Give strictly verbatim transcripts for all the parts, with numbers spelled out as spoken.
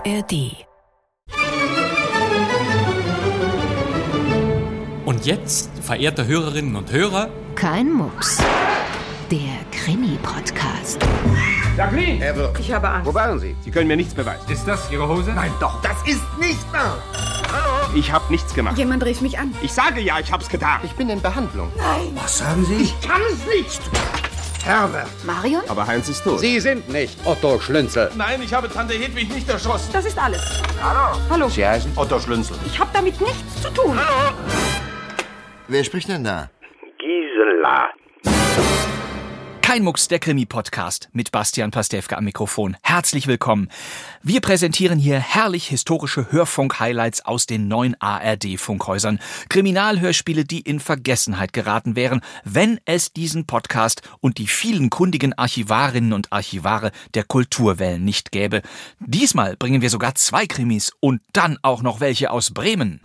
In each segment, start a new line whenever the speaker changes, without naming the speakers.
R D.
Und jetzt, verehrte Hörerinnen und Hörer,
kein Mucks. Der Krimi-Podcast.
Jacqueline!
Herr Wirth.
Ich habe Angst.
Wo waren Sie?
Sie können mir nichts beweisen.
Ist das Ihre Hose?
Nein, doch.
Das ist nicht wahr! Hallo?
Ich habe nichts gemacht.
Jemand rief mich an.
Ich sage ja, ich hab's getan.
Ich bin in Behandlung.
Nein.
Was sagen Sie?
Ich kann es nicht.
Herbert.
Marion?
Aber Heinz ist tot.
Sie sind nicht Otto Schlünzel.
Nein, ich habe Tante Hedwig nicht erschossen.
Das ist alles.
Hallo.
Hallo.
Sie heißen?
Otto Schlünzel.
Ich habe damit nichts zu tun.
Hallo. Wer spricht denn da?
Gisela.
Kein Mucks, der Krimi-Podcast mit Bastian Pastewka am Mikrofon. Herzlich willkommen. Wir präsentieren hier herrlich historische Hörfunk-Highlights aus den neuen A R D-Funkhäusern. Kriminalhörspiele, die in Vergessenheit geraten wären, wenn es diesen Podcast und die vielen kundigen Archivarinnen und Archivare der Kulturwellen nicht gäbe. Diesmal bringen wir sogar zwei Krimis und dann auch noch welche aus Bremen.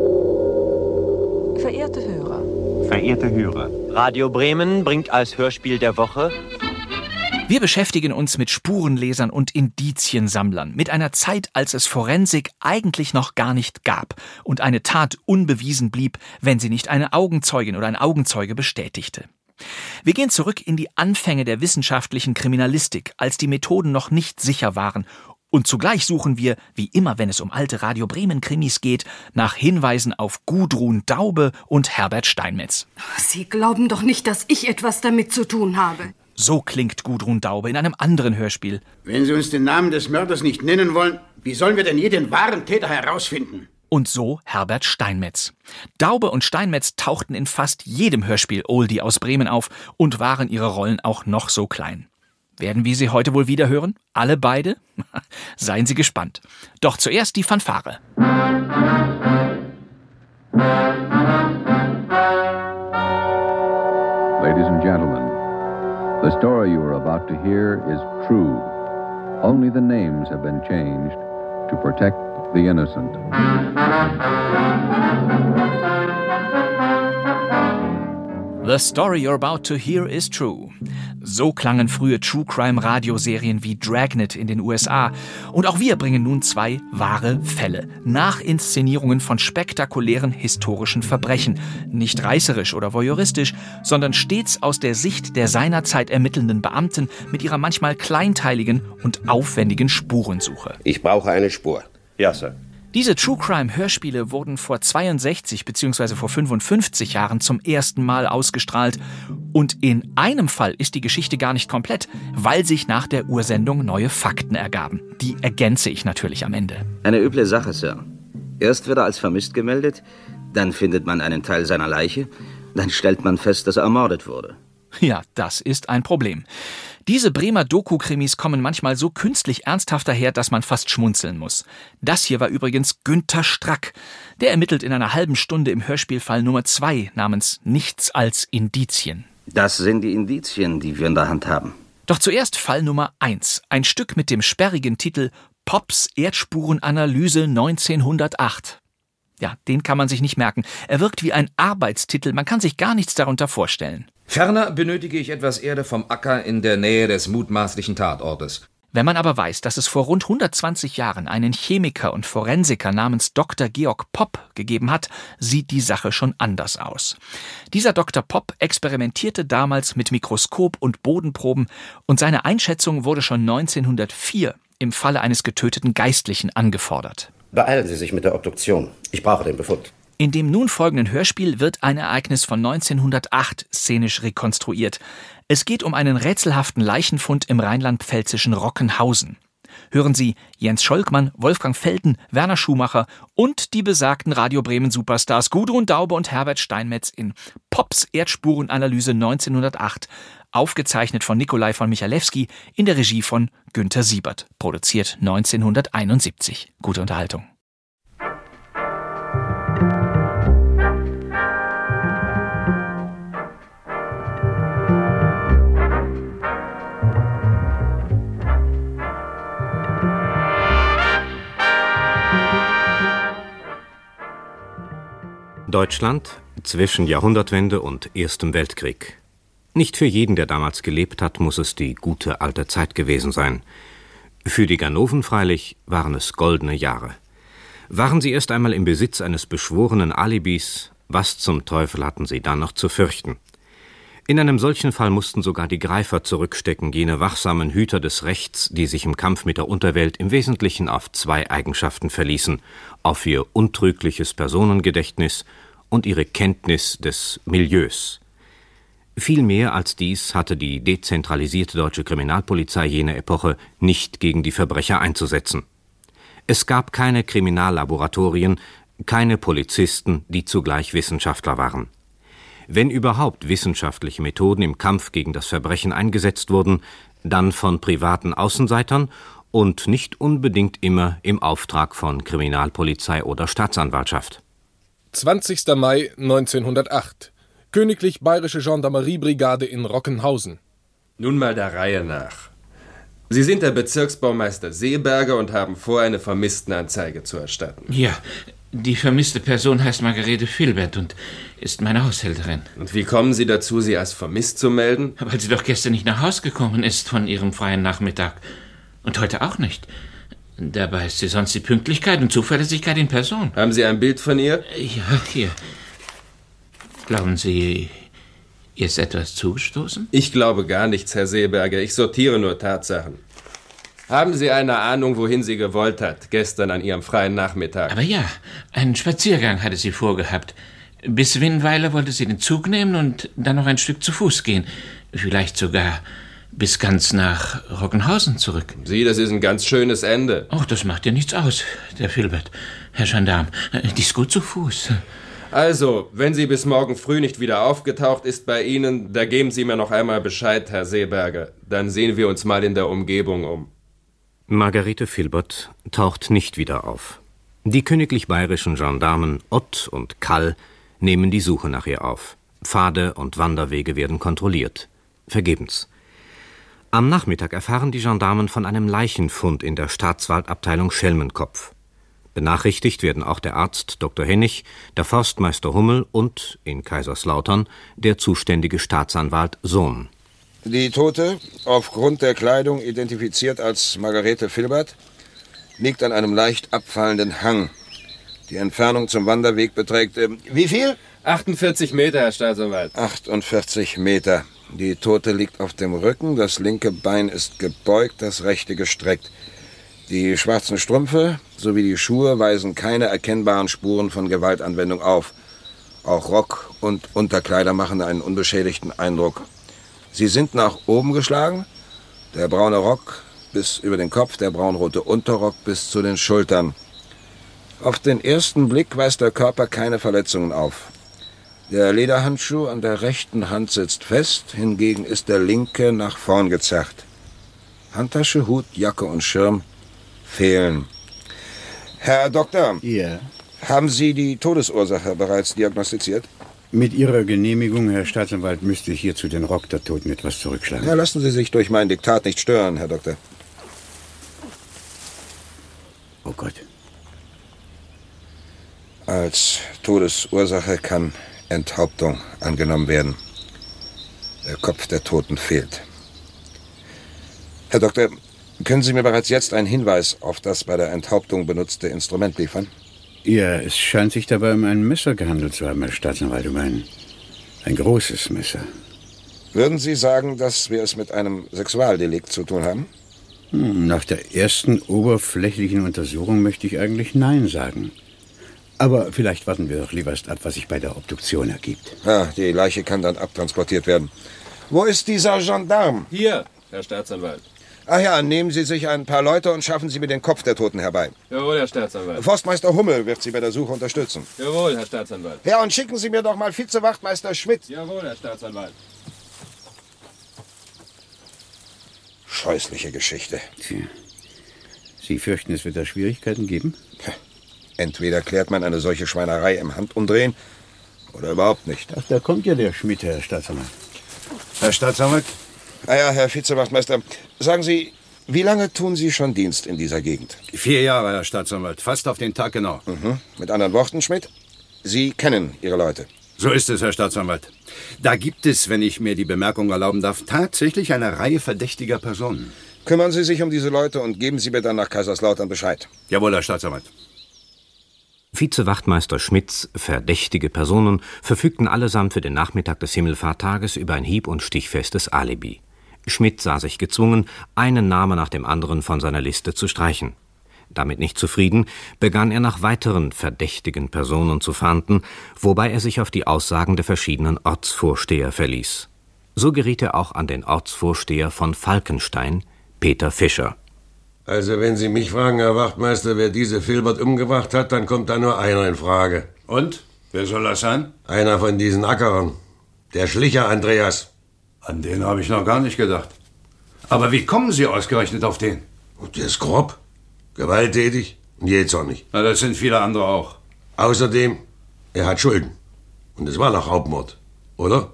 Verehrte Hörer.
Verehrte Hörer, Radio Bremen bringt als Hörspiel der Woche
Wir beschäftigen uns mit Spurenlesern und Indiziensammlern, mit einer Zeit, als es Forensik eigentlich noch gar nicht gab und eine Tat unbewiesen blieb, wenn sie nicht eine Augenzeugin oder ein Augenzeuge bestätigte. Wir gehen zurück in die Anfänge der wissenschaftlichen Kriminalistik, als die Methoden noch nicht sicher waren. Und zugleich suchen wir, wie immer, wenn es um alte Radio Bremen-Krimis geht, nach Hinweisen auf Gudrun Daube und Herbert Steinmetz.
Sie glauben doch nicht, dass ich etwas damit zu tun habe.
So klingt Gudrun Daube in einem anderen Hörspiel.
Wenn Sie uns den Namen des Mörders nicht nennen wollen, wie sollen wir denn je den wahren Täter herausfinden?
Und so Herbert Steinmetz. Daube und Steinmetz tauchten in fast jedem Hörspiel Oldie aus Bremen auf und waren ihre Rollen auch noch so klein. Werden wir sie heute wohl wieder hören? Alle beide? Seien Sie gespannt. Doch zuerst die Fanfare.
Ladies and gentlemen, the story you are about to hear is true. Only the names have been changed to protect the innocent.
The story you're about to hear is true. So klangen frühe True-Crime-Radioserien wie Dragnet in den U S A. Und auch wir bringen nun zwei wahre Fälle. Nachinszenierungen von spektakulären historischen Verbrechen. Nicht reißerisch oder voyeuristisch, sondern stets aus der Sicht der seinerzeit ermittelnden Beamten mit ihrer manchmal kleinteiligen und aufwendigen Spurensuche.
Ich brauche eine Spur.
Ja, Sir.
Diese True-Crime-Hörspiele wurden vor zweiundsechzig bzw. vor fünfundfünfzig Jahren zum ersten Mal ausgestrahlt. Und in einem Fall ist die Geschichte gar nicht komplett, weil sich nach der Ursendung neue Fakten ergaben. Die ergänze ich natürlich am Ende.
Eine üble Sache, Sir. Erst wird er als vermisst gemeldet, dann findet man einen Teil seiner Leiche, dann stellt man fest, dass er ermordet wurde.
Ja, das ist ein Problem. Diese Bremer Doku-Krimis kommen manchmal so künstlich ernsthaft daher, dass man fast schmunzeln muss. Das hier war übrigens Günther Strack. Der ermittelt in einer halben Stunde im Hörspielfall Nummer zwei namens Nichts als Indizien.
Das sind die Indizien, die wir in der Hand haben.
Doch zuerst Fall Nummer eins. Ein Stück mit dem sperrigen Titel Pops Erdspurenanalyse neunzehnhundertacht. Ja, den kann man sich nicht merken. Er wirkt wie ein Arbeitstitel, man kann sich gar nichts darunter vorstellen.
Ferner benötige ich etwas Erde vom Acker in der Nähe des mutmaßlichen Tatortes.
Wenn man aber weiß, dass es vor rund hundertzwanzig Jahren einen Chemiker und Forensiker namens Doktor Georg Popp gegeben hat, sieht die Sache schon anders aus. Dieser Doktor Popp experimentierte damals mit Mikroskop und Bodenproben und seine Einschätzung wurde schon neunzehnhundertvier im Falle eines getöteten Geistlichen angefordert.
Beeilen Sie sich mit der Obduktion. Ich brauche den Befund.
In dem nun folgenden Hörspiel wird ein Ereignis von neunzehnhundertacht szenisch rekonstruiert. Es geht um einen rätselhaften Leichenfund im rheinland-pfälzischen Rockenhausen. Hören Sie Jens Scholkmann, Wolfgang Felten, Werner Schumacher und die besagten Radio Bremen Superstars Gudrun Daube und Herbert Steinmetz in Pops Erdspurenanalyse neunzehnhundertacht, aufgezeichnet von Nikolai von Michalewski in der Regie von Günther Siebert, produziert neunzehnhunderteinundsiebzig. Gute Unterhaltung.
Deutschland zwischen Jahrhundertwende und Erstem Weltkrieg. Nicht für jeden, der damals gelebt hat, muss es die gute alte Zeit gewesen sein. Für die Ganoven freilich waren es goldene Jahre. Waren sie erst einmal im Besitz eines beschworenen Alibis, was zum Teufel hatten sie dann noch zu fürchten? In einem solchen Fall mussten sogar die Greifer zurückstecken, jene wachsamen Hüter des Rechts, die sich im Kampf mit der Unterwelt im Wesentlichen auf zwei Eigenschaften verließen: auf ihr untrügliches Personengedächtnis und ihre Kenntnis des Milieus. Viel mehr als dies hatte die dezentralisierte deutsche Kriminalpolizei jener Epoche nicht gegen die Verbrecher einzusetzen. Es gab keine Kriminallaboratorien, keine Polizisten, die zugleich Wissenschaftler waren. Wenn überhaupt wissenschaftliche Methoden im Kampf gegen das Verbrechen eingesetzt wurden, dann von privaten Außenseitern und nicht unbedingt immer im Auftrag von Kriminalpolizei oder Staatsanwaltschaft.
zwanzigster Mai neunzehnhundertacht. Königlich Bayerische Gendarmeriebrigade in Rockenhausen.
Nun mal der Reihe nach. Sie sind der Bezirksbaumeister Seeberger und haben vor, eine Vermisstenanzeige zu erstatten.
Ja, die vermisste Person heißt Margarete Filbert und ist meine Haushälterin.
Und wie kommen Sie dazu, sie als vermisst zu melden?
Weil sie doch gestern nicht nach Haus gekommen ist von ihrem freien Nachmittag. Und heute auch nicht. Dabei ist sie sonst die Pünktlichkeit und Zuverlässigkeit in Person.
Haben Sie ein Bild von ihr?
Ja, hier. Glauben Sie, ihr ist etwas zugestoßen?
Ich glaube gar nichts, Herr Seeberger. Ich sortiere nur Tatsachen. Haben Sie eine Ahnung, wohin sie gewollt hat, gestern an Ihrem freien Nachmittag?
Aber ja, einen Spaziergang hatte sie vorgehabt. Bis Winnweiler wollte sie den Zug nehmen und dann noch ein Stück zu Fuß gehen. Vielleicht sogar bis ganz nach Rockenhausen zurück.
Sie, das ist ein ganz schönes Ende.
Ach, das macht ja nichts aus, der Filbert. Herr Gendarm, die ist gut zu Fuß.
Also, wenn sie bis morgen früh nicht wieder aufgetaucht ist bei Ihnen, da geben Sie mir noch einmal Bescheid, Herr Seeberger. Dann sehen wir uns mal in der Umgebung um.
Margarete Filbert taucht nicht wieder auf. Die königlich bayerischen Gendarmen Ott und Kall nehmen die Suche nach ihr auf. Pfade und Wanderwege werden kontrolliert. Vergebens. Am Nachmittag erfahren die Gendarmen von einem Leichenfund in der Staatswaldabteilung Schelmenkopf. Benachrichtigt werden auch der Arzt Doktor Hennig, der Forstmeister Hummel und, in Kaiserslautern, der zuständige Staatsanwalt Sohn.
Die Tote, aufgrund der Kleidung identifiziert als Margarete Filbert, liegt an einem leicht abfallenden Hang. Die Entfernung zum Wanderweg beträgt, äh, wie viel?
achtundvierzig Meter, Herr Staatsanwalt.
achtundvierzig Meter. Die Tote liegt auf dem Rücken, das linke Bein ist gebeugt, das rechte gestreckt. Die schwarzen Strümpfe sowie die Schuhe weisen keine erkennbaren Spuren von Gewaltanwendung auf. Auch Rock und Unterkleider machen einen unbeschädigten Eindruck. Sie sind nach oben geschlagen, der braune Rock bis über den Kopf, der braunrote Unterrock bis zu den Schultern. Auf den ersten Blick weist der Körper keine Verletzungen auf. Der Lederhandschuh an der rechten Hand sitzt fest, hingegen ist der linke nach vorn gezerrt. Handtasche, Hut, Jacke und Schirm fehlen. Herr Doktor,
ja.
Haben Sie die Todesursache bereits diagnostiziert?
Mit Ihrer Genehmigung, Herr Staatsanwalt, müsste ich hierzu den Rock der Toten etwas zurückschlagen.
Ja, lassen Sie sich durch mein Diktat nicht stören, Herr Doktor.
Oh Gott.
Als Todesursache kann Enthauptung angenommen werden. Der Kopf der Toten fehlt. Herr Doktor, können Sie mir bereits jetzt einen Hinweis auf das bei der Enthauptung benutzte Instrument liefern?
Ja, es scheint sich dabei um ein Messer gehandelt zu haben, Herr Staatsanwalt, um ein, ein großes Messer.
Würden Sie sagen, dass wir es mit einem Sexualdelikt zu tun haben?
Hm, nach der ersten oberflächlichen Untersuchung möchte ich eigentlich Nein sagen. Aber vielleicht warten wir doch lieber erst ab, was sich bei der Obduktion ergibt.
Ja, die Leiche kann dann abtransportiert werden. Wo ist dieser Gendarm?
Hier, Herr Staatsanwalt.
Ach ja, nehmen Sie sich ein paar Leute und schaffen Sie mir den Kopf der Toten herbei.
Jawohl, Herr Staatsanwalt.
Forstmeister Hummel wird Sie bei der Suche unterstützen.
Jawohl, Herr Staatsanwalt.
Ja, und schicken Sie mir doch mal Vizewachtmeister Schmidt.
Jawohl, Herr Staatsanwalt.
Scheußliche Geschichte.
Tja. Sie fürchten, es wird da Schwierigkeiten geben?
Entweder klärt man eine solche Schweinerei im Handumdrehen oder überhaupt nicht.
Ach, da kommt ja der Schmidt, Herr Staatsanwalt.
Herr Staatsanwalt? Ah ja, Herr Vizewachtmeister, sagen Sie, wie lange tun Sie schon Dienst in dieser Gegend?
Vier Jahre, Herr Staatsanwalt, fast auf den Tag genau.
Mhm. Mit anderen Worten, Schmidt, Sie kennen Ihre Leute.
So ist es, Herr Staatsanwalt. Da gibt es, wenn ich mir die Bemerkung erlauben darf, tatsächlich eine Reihe verdächtiger Personen.
Kümmern Sie sich um diese Leute und geben Sie mir dann nach Kaiserslautern Bescheid.
Jawohl, Herr Staatsanwalt.
Vizewachtmeister Schmidts verdächtige Personen verfügten allesamt für den Nachmittag des Himmelfahrttages über ein hieb- und stichfestes Alibi. Schmidt sah sich gezwungen, einen Namen nach dem anderen von seiner Liste zu streichen. Damit nicht zufrieden, begann er nach weiteren verdächtigen Personen zu fahnden, wobei er sich auf die Aussagen der verschiedenen Ortsvorsteher verließ. So geriet er auch an den Ortsvorsteher von Falkenstein, Peter Fischer.
Also wenn Sie mich fragen, Herr Wachtmeister, wer diese Filbert umgebracht hat, dann kommt da nur einer in Frage.
Und? Wer soll das sein?
Einer von diesen Ackerern. Der Schlicher Andreas.
An den habe ich noch gar nicht gedacht. Aber wie kommen Sie ausgerechnet auf den?
Und der ist grob, gewalttätig und jähzornig.
Na, das sind viele andere auch.
Außerdem, er hat Schulden. Und es war noch Raubmord, oder?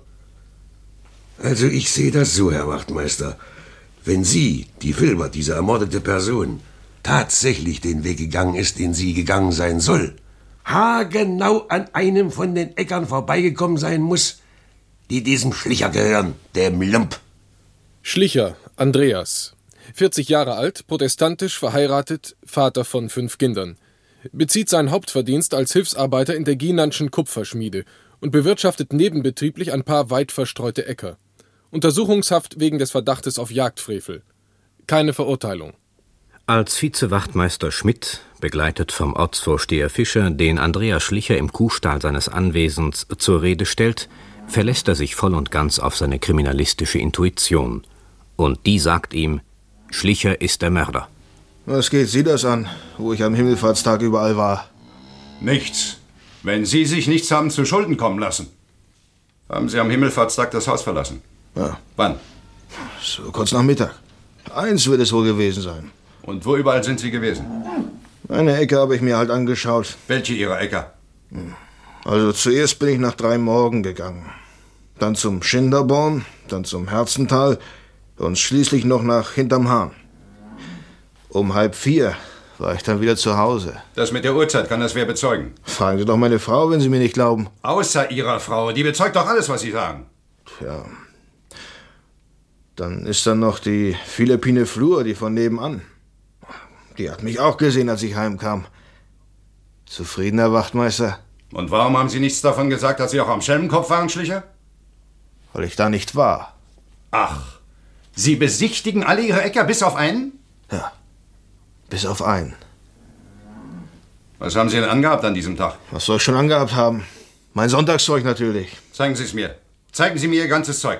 Also ich sehe das so, Herr Wachtmeister. Wenn Sie, die Filbert, diese ermordete Person, tatsächlich den Weg gegangen ist, den sie gegangen sein soll, haargenau an einem von den Äckern vorbeigekommen sein muss, die diesem Schlicher gehören, dem Lump.
Schlicher, Andreas. vierzig Jahre alt, protestantisch, verheiratet, Vater von fünf Kindern. Bezieht seinen Hauptverdienst als Hilfsarbeiter in der Gienandschen Kupferschmiede und bewirtschaftet nebenbetrieblich ein paar weit verstreute Äcker. Untersuchungshaft wegen des Verdachtes auf Jagdfrevel. Keine Verurteilung.
Als Vizewachtmeister Schmidt, begleitet vom Ortsvorsteher Fischer, den Andreas Schlicher im Kuhstall seines Anwesens zur Rede stellt, verlässt er sich voll und ganz auf seine kriminalistische Intuition. Und die sagt ihm, Schlicher ist der Mörder.
Was geht Sie das an, wo ich am Himmelfahrtstag überall war?
Nichts. Wenn Sie sich nichts haben zu Schulden kommen lassen, haben Sie am Himmelfahrtstag das Haus verlassen.
Ja.
Wann?
So kurz nach Mittag. Eins wird es wohl gewesen sein.
Und wo überall sind Sie gewesen?
Eine Ecke habe ich mir halt angeschaut.
Welche Ihrer Äcker?
Also zuerst bin ich nach drei Morgen gegangen. Dann zum Schinderborn, dann zum Herzental und schließlich noch nach hinterm Hahn. Um halb vier war ich dann wieder zu Hause.
Das mit der Uhrzeit kann das wer bezeugen?
Fragen Sie doch meine Frau, wenn Sie mir nicht glauben.
Außer Ihrer Frau. Die bezeugt doch alles, was Sie sagen.
Tja. Dann ist dann noch die Philippine Flur, die von nebenan. Die hat mich auch gesehen, als ich heimkam. Zufrieden, Herr Wachtmeister?
Und warum haben Sie nichts davon gesagt, dass Sie auch am Schelmenkopf waren, Schlicher?
Weil ich da nicht war.
Ach, Sie besichtigen alle Ihre Äcker bis auf einen?
Ja, bis auf einen.
Was haben Sie denn angehabt an diesem Tag?
Was soll ich schon angehabt haben? Mein Sonntagszeug natürlich.
Zeigen Sie es mir. Zeigen Sie mir Ihr ganzes Zeug.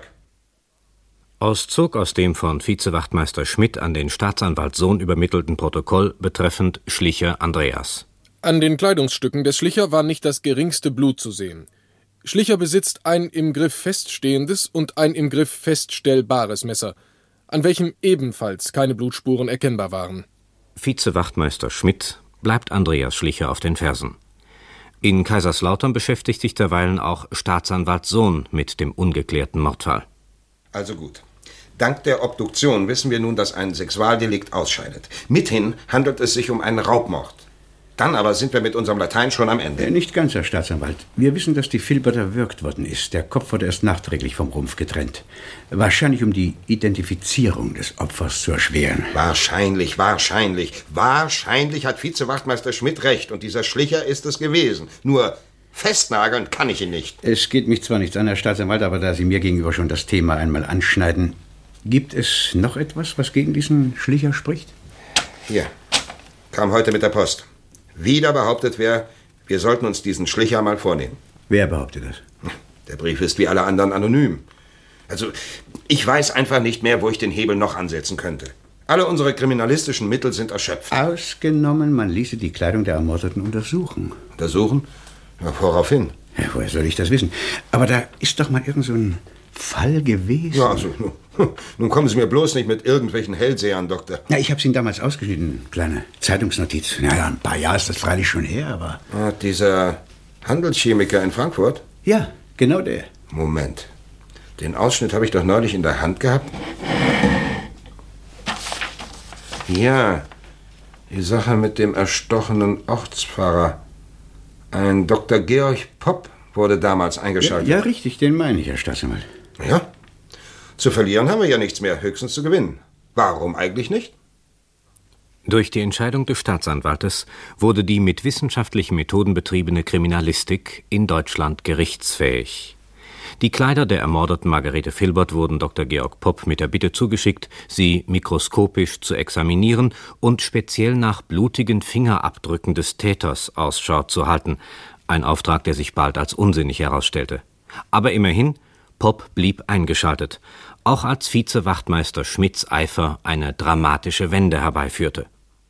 Auszug aus dem von Vizewachtmeister Schmidt an den Staatsanwalt Sohn übermittelten Protokoll betreffend Schlicher Andreas.
An den Kleidungsstücken des Schlicher war nicht das geringste Blut zu sehen. Schlicher besitzt ein im Griff feststehendes und ein im Griff feststellbares Messer, an welchem ebenfalls keine Blutspuren erkennbar waren.
Vizewachtmeister Schmidt bleibt Andreas Schlicher auf den Fersen. In Kaiserslautern beschäftigt sich derweilen auch Staatsanwalt Sohn mit dem ungeklärten Mordfall.
Also gut. Dank der Obduktion wissen wir nun, dass ein Sexualdelikt ausscheidet. Mithin handelt es sich um einen Raubmord. Dann aber sind wir mit unserem Latein schon am Ende.
Äh, nicht ganz, Herr Staatsanwalt. Wir wissen, dass die Filbert erwürgt worden ist. Der Kopf wurde erst nachträglich vom Rumpf getrennt. Wahrscheinlich, um die Identifizierung des Opfers zu erschweren.
Wahrscheinlich, wahrscheinlich. Wahrscheinlich hat Vizewachtmeister Schmidt recht. Und dieser Schlicher ist es gewesen. Nur festnageln kann ich ihn nicht.
Es geht mich zwar nichts an, Herr Staatsanwalt, aber da Sie mir gegenüber schon das Thema einmal anschneiden, gibt es noch etwas, was gegen diesen Schlicher spricht?
Hier. Kam heute mit der Post. Wieder behauptet wer, wir sollten uns diesen Schlicher mal vornehmen.
Wer behauptet das?
Der Brief ist wie alle anderen anonym. Also, ich weiß einfach nicht mehr, wo ich den Hebel noch ansetzen könnte. Alle unsere kriminalistischen Mittel sind erschöpft.
Ausgenommen, man ließe die Kleidung der Ermordeten untersuchen.
Untersuchen? Ja, woraufhin?
Ja, woher soll ich das wissen? Aber da ist doch mal irgend so ein Fall gewesen.
Ja, also, nun kommen Sie mir bloß nicht mit irgendwelchen Hellsehern, Doktor.
Ja, ich hab's Ihnen damals ausgeschnitten. Kleine Zeitungsnotiz. Naja, ein paar Jahre ist das freilich schon her, aber...
Ah, dieser Handelschemiker in Frankfurt?
Ja, genau der.
Moment. Den Ausschnitt habe ich doch neulich in der Hand gehabt. Ja, die Sache mit dem erstochenen Ortspfarrer. Ein Doktor Georg Popp wurde damals eingeschaltet.
Ja, ja, richtig, den meine ich, Herr Staatsanwalt.
Ja, zu verlieren haben wir ja nichts mehr, höchstens zu gewinnen. Warum eigentlich nicht?
Durch die Entscheidung des Staatsanwaltes wurde die mit wissenschaftlichen Methoden betriebene Kriminalistik in Deutschland gerichtsfähig. Die Kleider der ermordeten Margarete Filbert wurden Doktor Georg Popp mit der Bitte zugeschickt, sie mikroskopisch zu examinieren und speziell nach blutigen Fingerabdrücken des Täters Ausschau zu halten, ein Auftrag, der sich bald als unsinnig herausstellte. Aber immerhin, Popp blieb eingeschaltet, auch als Vizewachtmeister Schmidts Eifer eine dramatische Wende herbeiführte.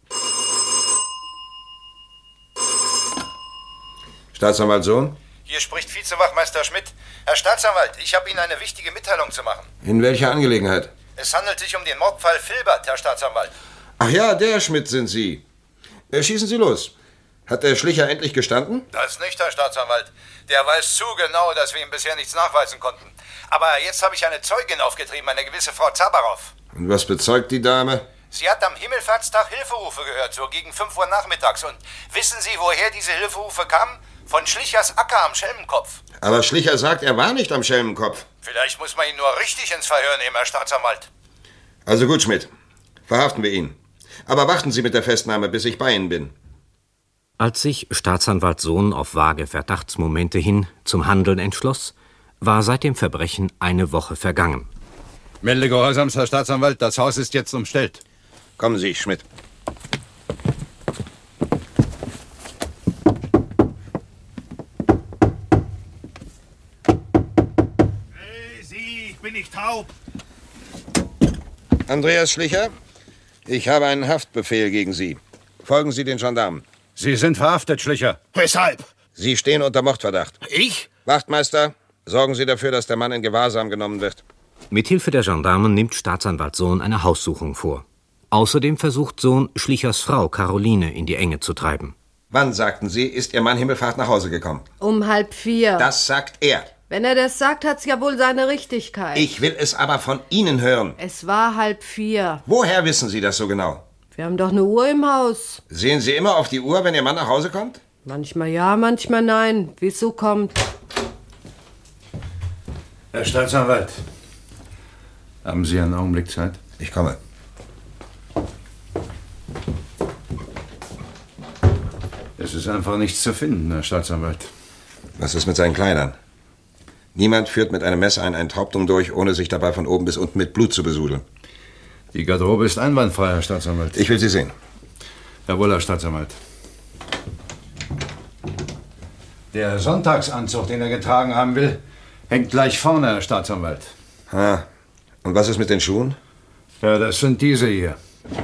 Staatsanwalt Sohn?
Hier spricht Vizewachtmeister Schmidt. Herr Staatsanwalt, ich habe Ihnen eine wichtige Mitteilung zu machen.
In welcher Angelegenheit?
Es handelt sich um den Mordfall Filbert, Herr Staatsanwalt.
Ach ja, der Schmidt sind Sie. Schießen Sie los. Hat der Schlicher endlich gestanden?
Das nicht, Herr Staatsanwalt. Der weiß zu genau, dass wir ihm bisher nichts nachweisen konnten. Aber jetzt habe ich eine Zeugin aufgetrieben, eine gewisse Frau Zabarow.
Und was bezeugt die Dame?
Sie hat am Himmelfahrtstag Hilferufe gehört, so gegen fünf Uhr nachmittags. Und wissen Sie, woher diese Hilferufe kamen? Von Schlichers Acker am Schelmenkopf.
Aber Schlicher sagt, er war nicht am Schelmenkopf.
Vielleicht muss man ihn nur richtig ins Verhör nehmen, Herr Staatsanwalt.
Also gut, Schmidt. Verhaften wir ihn. Aber warten Sie mit der Festnahme, bis ich bei Ihnen bin.
Als sich Staatsanwalt Sohn auf vage Verdachtsmomente hin zum Handeln entschloss, war seit dem Verbrechen eine Woche vergangen.
Melde Gehorsams, Herr Staatsanwalt, das Haus ist jetzt umstellt.
Kommen Sie, Schmidt.
Bin ich taub?
Andreas Schlicher, ich habe einen Haftbefehl gegen Sie. Folgen Sie den Gendarmen.
Sie sind verhaftet, Schlicher.
Weshalb?
Sie stehen unter Mordverdacht.
Ich?
Wachtmeister, sorgen Sie dafür, dass der Mann in Gewahrsam genommen wird.
Mithilfe der Gendarmen nimmt Staatsanwalt Sohn eine Haussuchung vor. Außerdem versucht Sohn, Schlichers Frau Caroline in die Enge zu treiben.
Wann, sagten Sie, ist Ihr Mann Himmelfahrt nach Hause gekommen?
Um halb vier.
Das sagt er.
Wenn er das sagt, hat's ja wohl seine Richtigkeit.
Ich will es aber von Ihnen hören.
Es war halb vier.
Woher wissen Sie das so genau?
Wir haben doch eine Uhr im Haus.
Sehen Sie immer auf die Uhr, wenn Ihr Mann nach Hause kommt?
Manchmal ja, manchmal nein. Wie es so kommt.
Herr Staatsanwalt, haben Sie einen Augenblick Zeit?
Ich komme.
Es ist einfach nichts zu finden, Herr Staatsanwalt.
Was ist mit seinen Kleidern? Niemand führt mit einem Messer eine Enthauptung durch, ohne sich dabei von oben bis unten mit Blut zu besudeln.
Die Garderobe ist einwandfrei, Herr Staatsanwalt.
Ich will sie sehen.
Jawohl, Herr Staatsanwalt. Der Sonntagsanzug, den er getragen haben will, hängt gleich vorne, Herr Staatsanwalt.
Ah, und was ist mit den Schuhen?
Ja, das sind diese hier.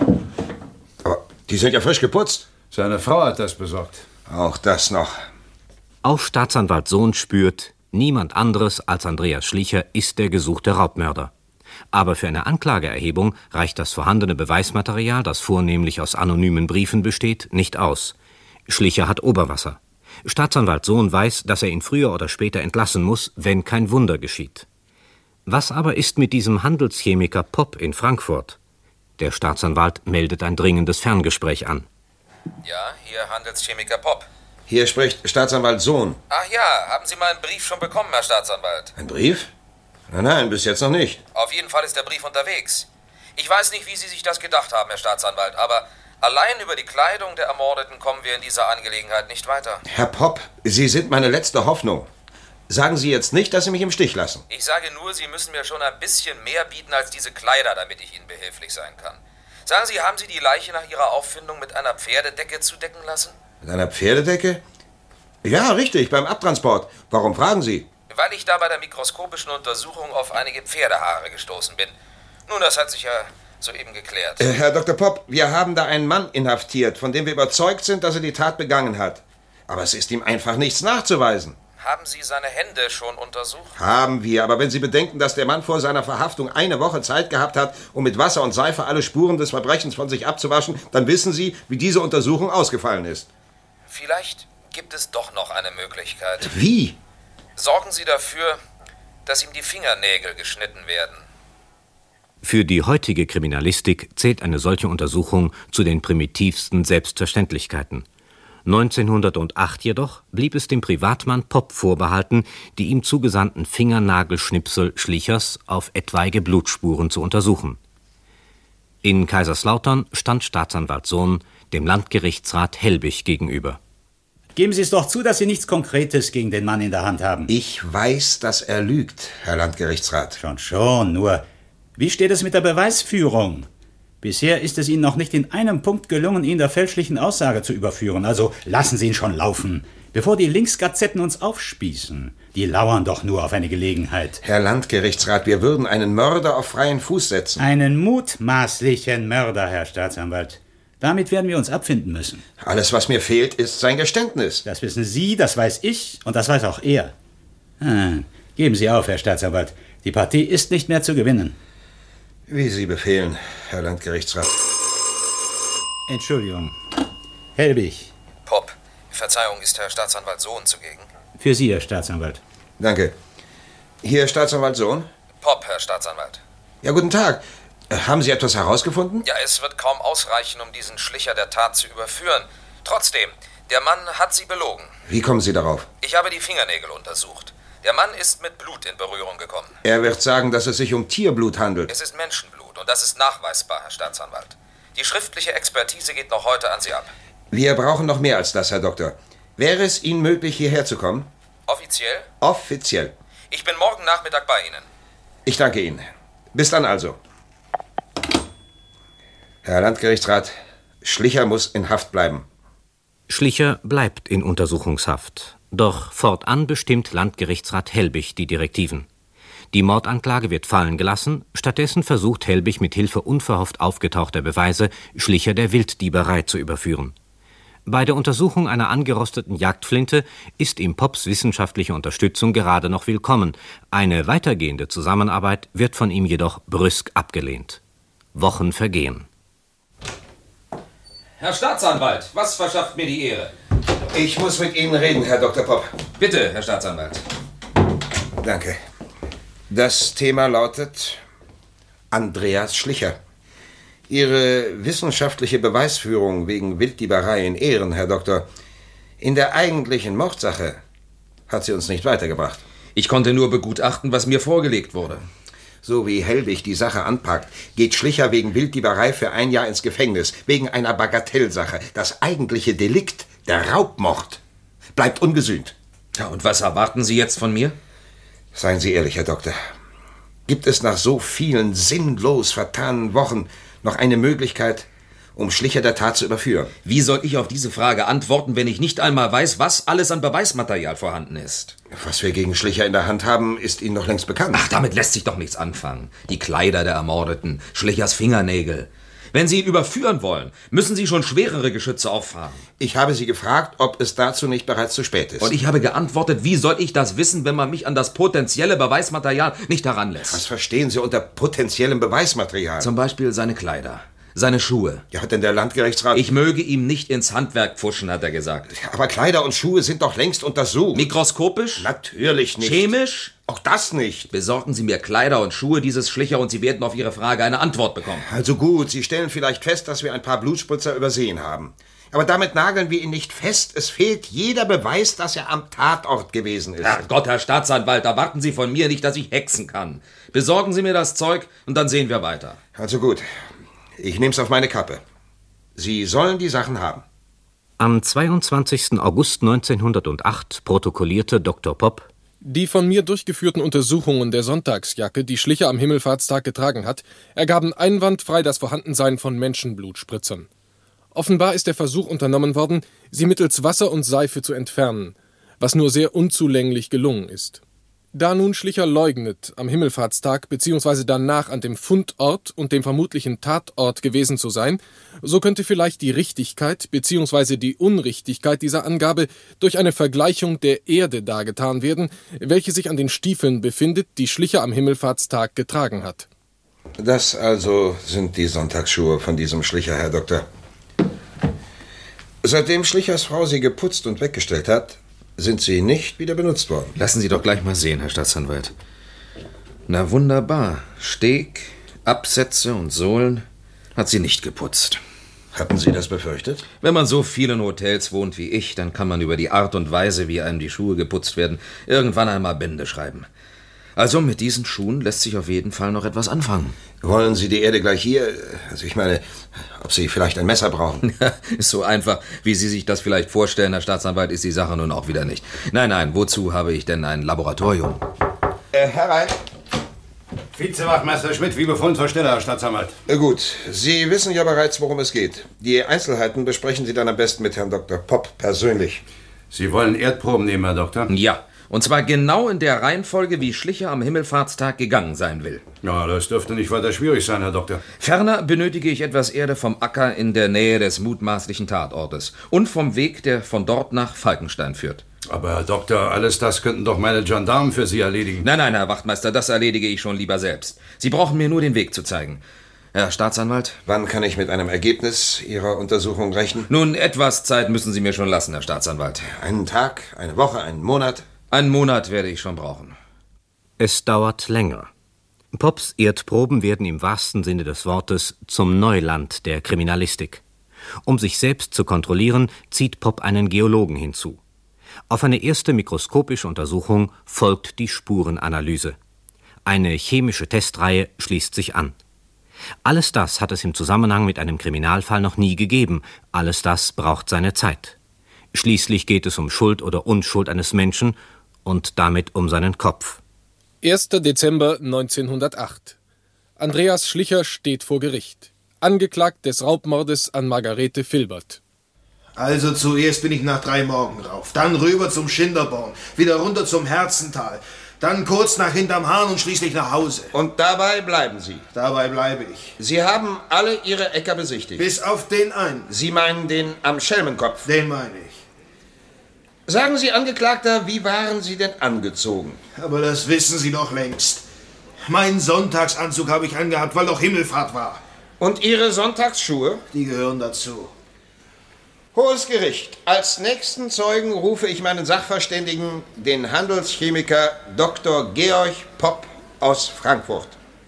Aber die sind ja frisch geputzt.
Seine Frau hat das besorgt.
Auch das noch.
Auch Staatsanwalt Sohn spürt, niemand anderes als Andreas Schlicher ist der gesuchte Raubmörder. Aber für eine Anklageerhebung reicht das vorhandene Beweismaterial, das vornehmlich aus anonymen Briefen besteht, nicht aus. Schlicher hat Oberwasser. Staatsanwalt Sohn weiß, dass er ihn früher oder später entlassen muss, wenn kein Wunder geschieht. Was aber ist mit diesem Handelschemiker Popp in Frankfurt? Der Staatsanwalt meldet ein dringendes Ferngespräch an.
Ja, hier Handelschemiker Popp.
Hier spricht Staatsanwalt Sohn.
Ach ja, haben Sie meinen Brief schon bekommen, Herr Staatsanwalt?
Ein Brief? Nein, nein, bis jetzt noch nicht.
Auf jeden Fall ist der Brief unterwegs. Ich weiß nicht, wie Sie sich das gedacht haben, Herr Staatsanwalt, aber allein über die Kleidung der Ermordeten kommen wir in dieser Angelegenheit nicht weiter.
Herr Popp, Sie sind meine letzte Hoffnung. Sagen Sie jetzt nicht, dass Sie mich im Stich lassen.
Ich sage nur, Sie müssen mir schon ein bisschen mehr bieten als diese Kleider, damit ich Ihnen behilflich sein kann. Sagen Sie, haben Sie die Leiche nach Ihrer Auffindung mit einer Pferdedecke zudecken lassen?
Mit einer Pferdedecke? Ja, richtig, beim Abtransport. Warum fragen Sie?
Weil ich da bei der mikroskopischen Untersuchung auf einige Pferdehaare gestoßen bin. Nun, das hat sich ja soeben geklärt.
Äh, Herr Doktor Popp, wir haben da einen Mann inhaftiert, von dem wir überzeugt sind, dass er die Tat begangen hat. Aber es ist ihm einfach nichts nachzuweisen.
Haben Sie seine Hände schon untersucht?
Haben wir, aber wenn Sie bedenken, dass der Mann vor seiner Verhaftung eine Woche Zeit gehabt hat, um mit Wasser und Seife alle Spuren des Verbrechens von sich abzuwaschen, dann wissen Sie, wie diese Untersuchung ausgefallen ist.
Vielleicht gibt es doch noch eine Möglichkeit.
Wie?
Sorgen Sie dafür, dass ihm die Fingernägel geschnitten werden.
Für die heutige Kriminalistik zählt eine solche Untersuchung zu den primitivsten Selbstverständlichkeiten. neunzehnhundertacht jedoch blieb es dem Privatmann Popp vorbehalten, die ihm zugesandten Fingernagelschnipsel Schlichers auf etwaige Blutspuren zu untersuchen. In Kaiserslautern stand Staatsanwalt Sohn dem Landgerichtsrat Helbig gegenüber.
Geben Sie es doch zu, dass Sie nichts Konkretes gegen den Mann in der Hand haben.
Ich weiß, dass er lügt, Herr Landgerichtsrat.
Schon, schon, nur wie steht es mit der Beweisführung? Bisher ist es Ihnen noch nicht in einem Punkt gelungen, ihn der fälschlichen Aussage zu überführen. Also lassen Sie ihn schon laufen, bevor die Linksgazetten uns aufspießen. Die lauern doch nur auf eine Gelegenheit.
Herr Landgerichtsrat, wir würden einen Mörder auf freien Fuß setzen.
Einen mutmaßlichen Mörder, Herr Staatsanwalt. Damit werden wir uns abfinden müssen.
Alles, was mir fehlt, ist sein Geständnis.
Das wissen Sie, das weiß ich und das weiß auch er. Hm. Geben Sie auf, Herr Staatsanwalt. Die Partie ist nicht mehr zu gewinnen.
Wie Sie befehlen, Herr Landgerichtsrat.
Entschuldigung. Helbig.
Pop, Verzeihung, ist Herr Staatsanwalt Sohn zugegen?
Für Sie, Herr Staatsanwalt.
Danke. Hier, Staatsanwalt Sohn?
Pop, Herr Staatsanwalt.
Ja, guten Tag. Haben Sie etwas herausgefunden?
Ja, es wird kaum ausreichen, um diesen Schlicher der Tat zu überführen. Trotzdem, der Mann hat Sie belogen.
Wie kommen Sie darauf?
Ich habe die Fingernägel untersucht. Der Mann ist mit Blut in Berührung gekommen.
Er wird sagen, dass es sich um Tierblut handelt.
Es ist Menschenblut und das ist nachweisbar, Herr Staatsanwalt. Die schriftliche Expertise geht noch heute an Sie ab.
Wir brauchen noch mehr als das, Herr Doktor. Wäre es Ihnen möglich, hierher zu kommen?
Offiziell?
Offiziell.
Ich bin morgen Nachmittag bei Ihnen.
Ich danke Ihnen. Bis dann also. Herr Landgerichtsrat, Schlicher muss in Haft bleiben.
Schlicher bleibt in Untersuchungshaft. Doch fortan bestimmt Landgerichtsrat Helbig die Direktiven. Die Mordanklage wird fallen gelassen, stattdessen versucht Helbig mit Hilfe unverhofft aufgetauchter Beweise, Schlicher der Wilddieberei zu überführen. Bei der Untersuchung einer angerosteten Jagdflinte ist ihm Pops wissenschaftliche Unterstützung gerade noch willkommen. Eine weitergehende Zusammenarbeit wird von ihm jedoch brüsk abgelehnt. Wochen vergehen.
Herr Staatsanwalt, was verschafft mir die Ehre?
Ich muss mit Ihnen reden, Herr Doktor Popp.
Bitte, Herr Staatsanwalt.
Danke. Das Thema lautet Andreas Schlicher. Ihre wissenschaftliche Beweisführung wegen Wilddieberei in Ehren, Herr Doktor, in der eigentlichen Mordsache hat sie uns nicht weitergebracht.
Ich konnte nur begutachten, was mir vorgelegt wurde.
So wie Helbig die Sache anpackt, geht Schlicher wegen Wilddieberei für ein Jahr ins Gefängnis, wegen einer Bagatellsache. Das eigentliche Delikt, der Raubmord, bleibt ungesühnt.
Ja, und was erwarten Sie jetzt von mir?
Seien Sie ehrlich, Herr Doktor. Gibt es nach so vielen sinnlos vertanen Wochen noch eine Möglichkeit, um Schlicher der Tat zu überführen?
Wie soll ich auf diese Frage antworten, wenn ich nicht einmal weiß, was alles an Beweismaterial vorhanden ist?
Was wir gegen Schlicher in der Hand haben, ist Ihnen doch längst bekannt.
Ach, damit lässt sich doch nichts anfangen. Die Kleider der Ermordeten, Schlichers Fingernägel. Wenn Sie ihn überführen wollen, müssen Sie schon schwerere Geschütze auffahren.
Ich habe Sie gefragt, ob es dazu nicht bereits zu spät ist.
Und ich habe geantwortet, wie soll ich das wissen, wenn man mich an das potenzielle Beweismaterial nicht heranlässt?
Was verstehen Sie unter potenziellem Beweismaterial?
Zum Beispiel seine Kleider, seine Schuhe.
Ja, hat denn der Landgerichtsrat...
Ich möge ihm nicht ins Handwerk pfuschen, hat er gesagt.
Ja, aber Kleider und Schuhe sind doch längst untersucht.
Mikroskopisch?
Natürlich nicht.
Chemisch?
Auch das nicht.
Besorgen Sie mir Kleider und Schuhe dieses Schlicher und Sie werden auf Ihre Frage eine Antwort bekommen.
Also gut, Sie stellen vielleicht fest, dass wir ein paar Blutspritzer übersehen haben. Aber damit nageln wir ihn nicht fest. Es fehlt jeder Beweis, dass er am Tatort gewesen ist.
Ach Gott, Herr Staatsanwalt, erwarten Sie von mir nicht, dass ich hexen kann. Besorgen Sie mir das Zeug und dann sehen wir weiter.
Also gut, ich nehm's auf meine Kappe. Sie sollen die Sachen haben.
Am zweiundzwanzigsten August neunzehnhundertacht protokollierte Doktor Popp:
Die von mir durchgeführten Untersuchungen der Sonntagsjacke, die Schlicher am Himmelfahrtstag getragen hat, ergaben einwandfrei das Vorhandensein von Menschenblutspritzern. Offenbar ist der Versuch unternommen worden, sie mittels Wasser und Seife zu entfernen, was nur sehr unzulänglich gelungen ist. Da nun Schlicher leugnet, am Himmelfahrtstag bzw. danach an dem Fundort und dem vermutlichen Tatort gewesen zu sein, so könnte vielleicht die Richtigkeit bzw. die Unrichtigkeit dieser Angabe durch eine Vergleichung der Erde dargetan werden, welche sich an den Stiefeln befindet, die Schlicher am Himmelfahrtstag getragen hat.
Das also sind die Sonntagsschuhe von diesem Schlicher, Herr Doktor. Seitdem Schlichers Frau sie geputzt und weggestellt hat, sind sie nicht wieder benutzt worden.
Lassen Sie doch gleich mal sehen, Herr Staatsanwalt. Na wunderbar. Steg, Absätze und Sohlen hat sie nicht geputzt.
Hatten Sie das befürchtet?
Wenn man so viel in Hotels wohnt wie ich, dann kann man über die Art und Weise, wie einem die Schuhe geputzt werden, irgendwann einmal Bände schreiben. Also mit diesen Schuhen lässt sich auf jeden Fall noch etwas anfangen.
Wollen Sie die Erde gleich hier? Also ich meine, ob Sie vielleicht ein Messer brauchen?
Ist so einfach, wie Sie sich das vielleicht vorstellen, Herr Staatsanwalt, ist die Sache nun auch wieder nicht. Nein, nein, wozu habe ich denn ein Laboratorium?
Äh, herein.
Vizewachtmeister Schmidt, wie befunden zur Stelle, Herr Staatsanwalt.
Äh, gut, Sie wissen ja bereits, worum es geht. Die Einzelheiten besprechen Sie dann am besten mit Herrn Doktor Popp persönlich.
Sie wollen Erdproben nehmen, Herr Doktor?
Ja. Und zwar genau in der Reihenfolge, wie Schlicher am Himmelfahrtstag gegangen sein will.
Ja, das dürfte nicht weiter schwierig sein, Herr Doktor.
Ferner benötige ich etwas Erde vom Acker in der Nähe des mutmaßlichen Tatortes und vom Weg, der von dort nach Falkenstein führt.
Aber, Herr Doktor, alles das könnten doch meine Gendarmen für Sie erledigen.
Nein, nein, Herr Wachtmeister, das erledige ich schon lieber selbst. Sie brauchen mir nur den Weg zu zeigen. Herr Staatsanwalt?
Wann kann ich mit einem Ergebnis Ihrer Untersuchung rechnen?
Nun, etwas Zeit müssen Sie mir schon lassen, Herr Staatsanwalt.
Einen Tag, eine Woche, einen Monat?
Einen Monat werde ich schon brauchen.
Es dauert länger. Popps Erdproben werden im wahrsten Sinne des Wortes zum Neuland der Kriminalistik. Um sich selbst zu kontrollieren, zieht Popp einen Geologen hinzu. Auf eine erste mikroskopische Untersuchung folgt die Spurenanalyse. Eine chemische Testreihe schließt sich an. Alles das hat es im Zusammenhang mit einem Kriminalfall noch nie gegeben. Alles das braucht seine Zeit. Schließlich geht es um Schuld oder Unschuld eines Menschen und damit um seinen Kopf.
erster Dezember neunzehnhundertacht. Andreas Schlicher steht vor Gericht. Angeklagt des Raubmordes an Margarete Filbert.
Also zuerst bin ich nach drei Morgen rauf, dann rüber zum Schinderborn, wieder runter zum Herzental, dann kurz nach hinterm Hahn und schließlich nach Hause.
Und dabei bleiben Sie?
Dabei bleibe ich.
Sie haben alle Ihre Äcker besichtigt?
Bis auf den einen.
Sie meinen den am Schelmenkopf?
Den meine ich.
Sagen Sie, Angeklagter, wie waren Sie denn angezogen?
Aber das wissen Sie doch längst. Meinen Sonntagsanzug habe ich angehabt, weil doch Himmelfahrt war.
Und Ihre Sonntagsschuhe?
Die gehören dazu.
Hohes Gericht, als nächsten Zeugen rufe ich meinen Sachverständigen, den Handelschemiker Doktor Georg Popp aus Frankfurt.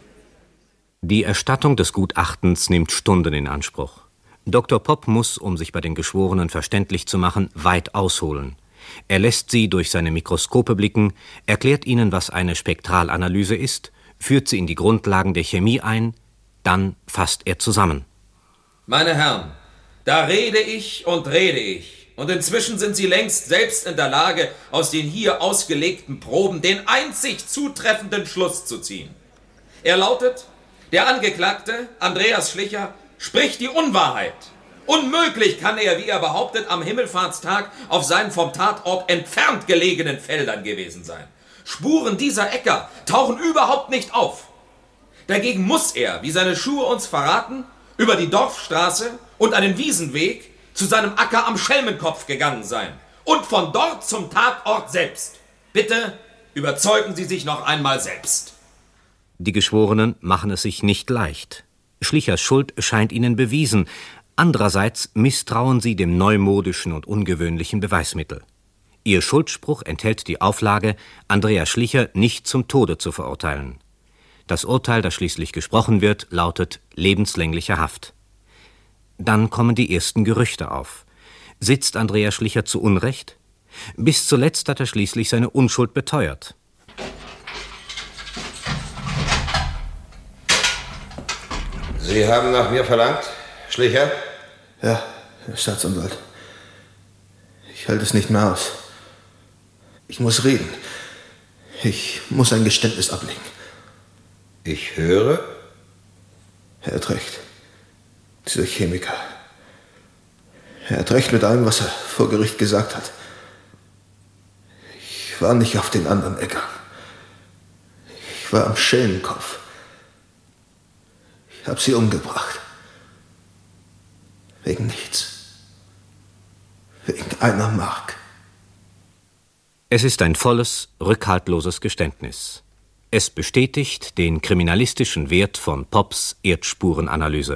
Die Erstattung des Gutachtens nimmt Stunden in Anspruch. Doktor Popp muss, um sich bei den Geschworenen verständlich zu machen, weit ausholen. Er lässt sie durch seine Mikroskope blicken, erklärt ihnen, was eine Spektralanalyse ist, führt sie in die Grundlagen der Chemie ein, dann fasst er zusammen.
Meine Herren, da rede ich und rede ich. Und inzwischen sind Sie längst selbst in der Lage, aus den hier ausgelegten Proben den einzig zutreffenden Schluss zu ziehen. Er lautet, der Angeklagte, Andreas Schlicher, spricht die Unwahrheit. Unmöglich kann er, wie er behauptet, am Himmelfahrtstag auf seinen vom Tatort entfernt gelegenen Feldern gewesen sein. Spuren dieser Äcker tauchen überhaupt nicht auf. Dagegen muss er, wie seine Schuhe uns verraten, über die Dorfstraße und einen Wiesenweg zu seinem Acker am Schelmenkopf gegangen sein. Und von dort zum Tatort selbst. Bitte überzeugen Sie sich noch einmal selbst.
Die Geschworenen machen es sich nicht leicht. Schlichers Schuld scheint ihnen bewiesen. Andererseits misstrauen sie dem neumodischen und ungewöhnlichen Beweismittel. Ihr Schuldspruch enthält die Auflage, Andreas Schlicher nicht zum Tode zu verurteilen. Das Urteil, das schließlich gesprochen wird, lautet lebenslängliche Haft. Dann kommen die ersten Gerüchte auf. Sitzt Andreas Schlicher zu Unrecht? Bis zuletzt hat er schließlich seine Unschuld beteuert.
Sie haben nach mir verlangt, Schlicher?
Ja, Herr Staatsanwalt. Ich halte es nicht mehr aus. Ich muss reden. Ich muss ein Geständnis ablegen.
Ich höre.
Er hat recht. Dieser Chemiker. Er hat recht mit allem, was er vor Gericht gesagt hat. Ich war nicht auf den anderen Äckern. Ich war am Schelmenkopf. Ich habe sie umgebracht. Wegen nichts. Wegen einer Mark.
Es ist ein volles, rückhaltloses Geständnis. Es bestätigt den kriminalistischen Wert von Popps Erdspurenanalyse.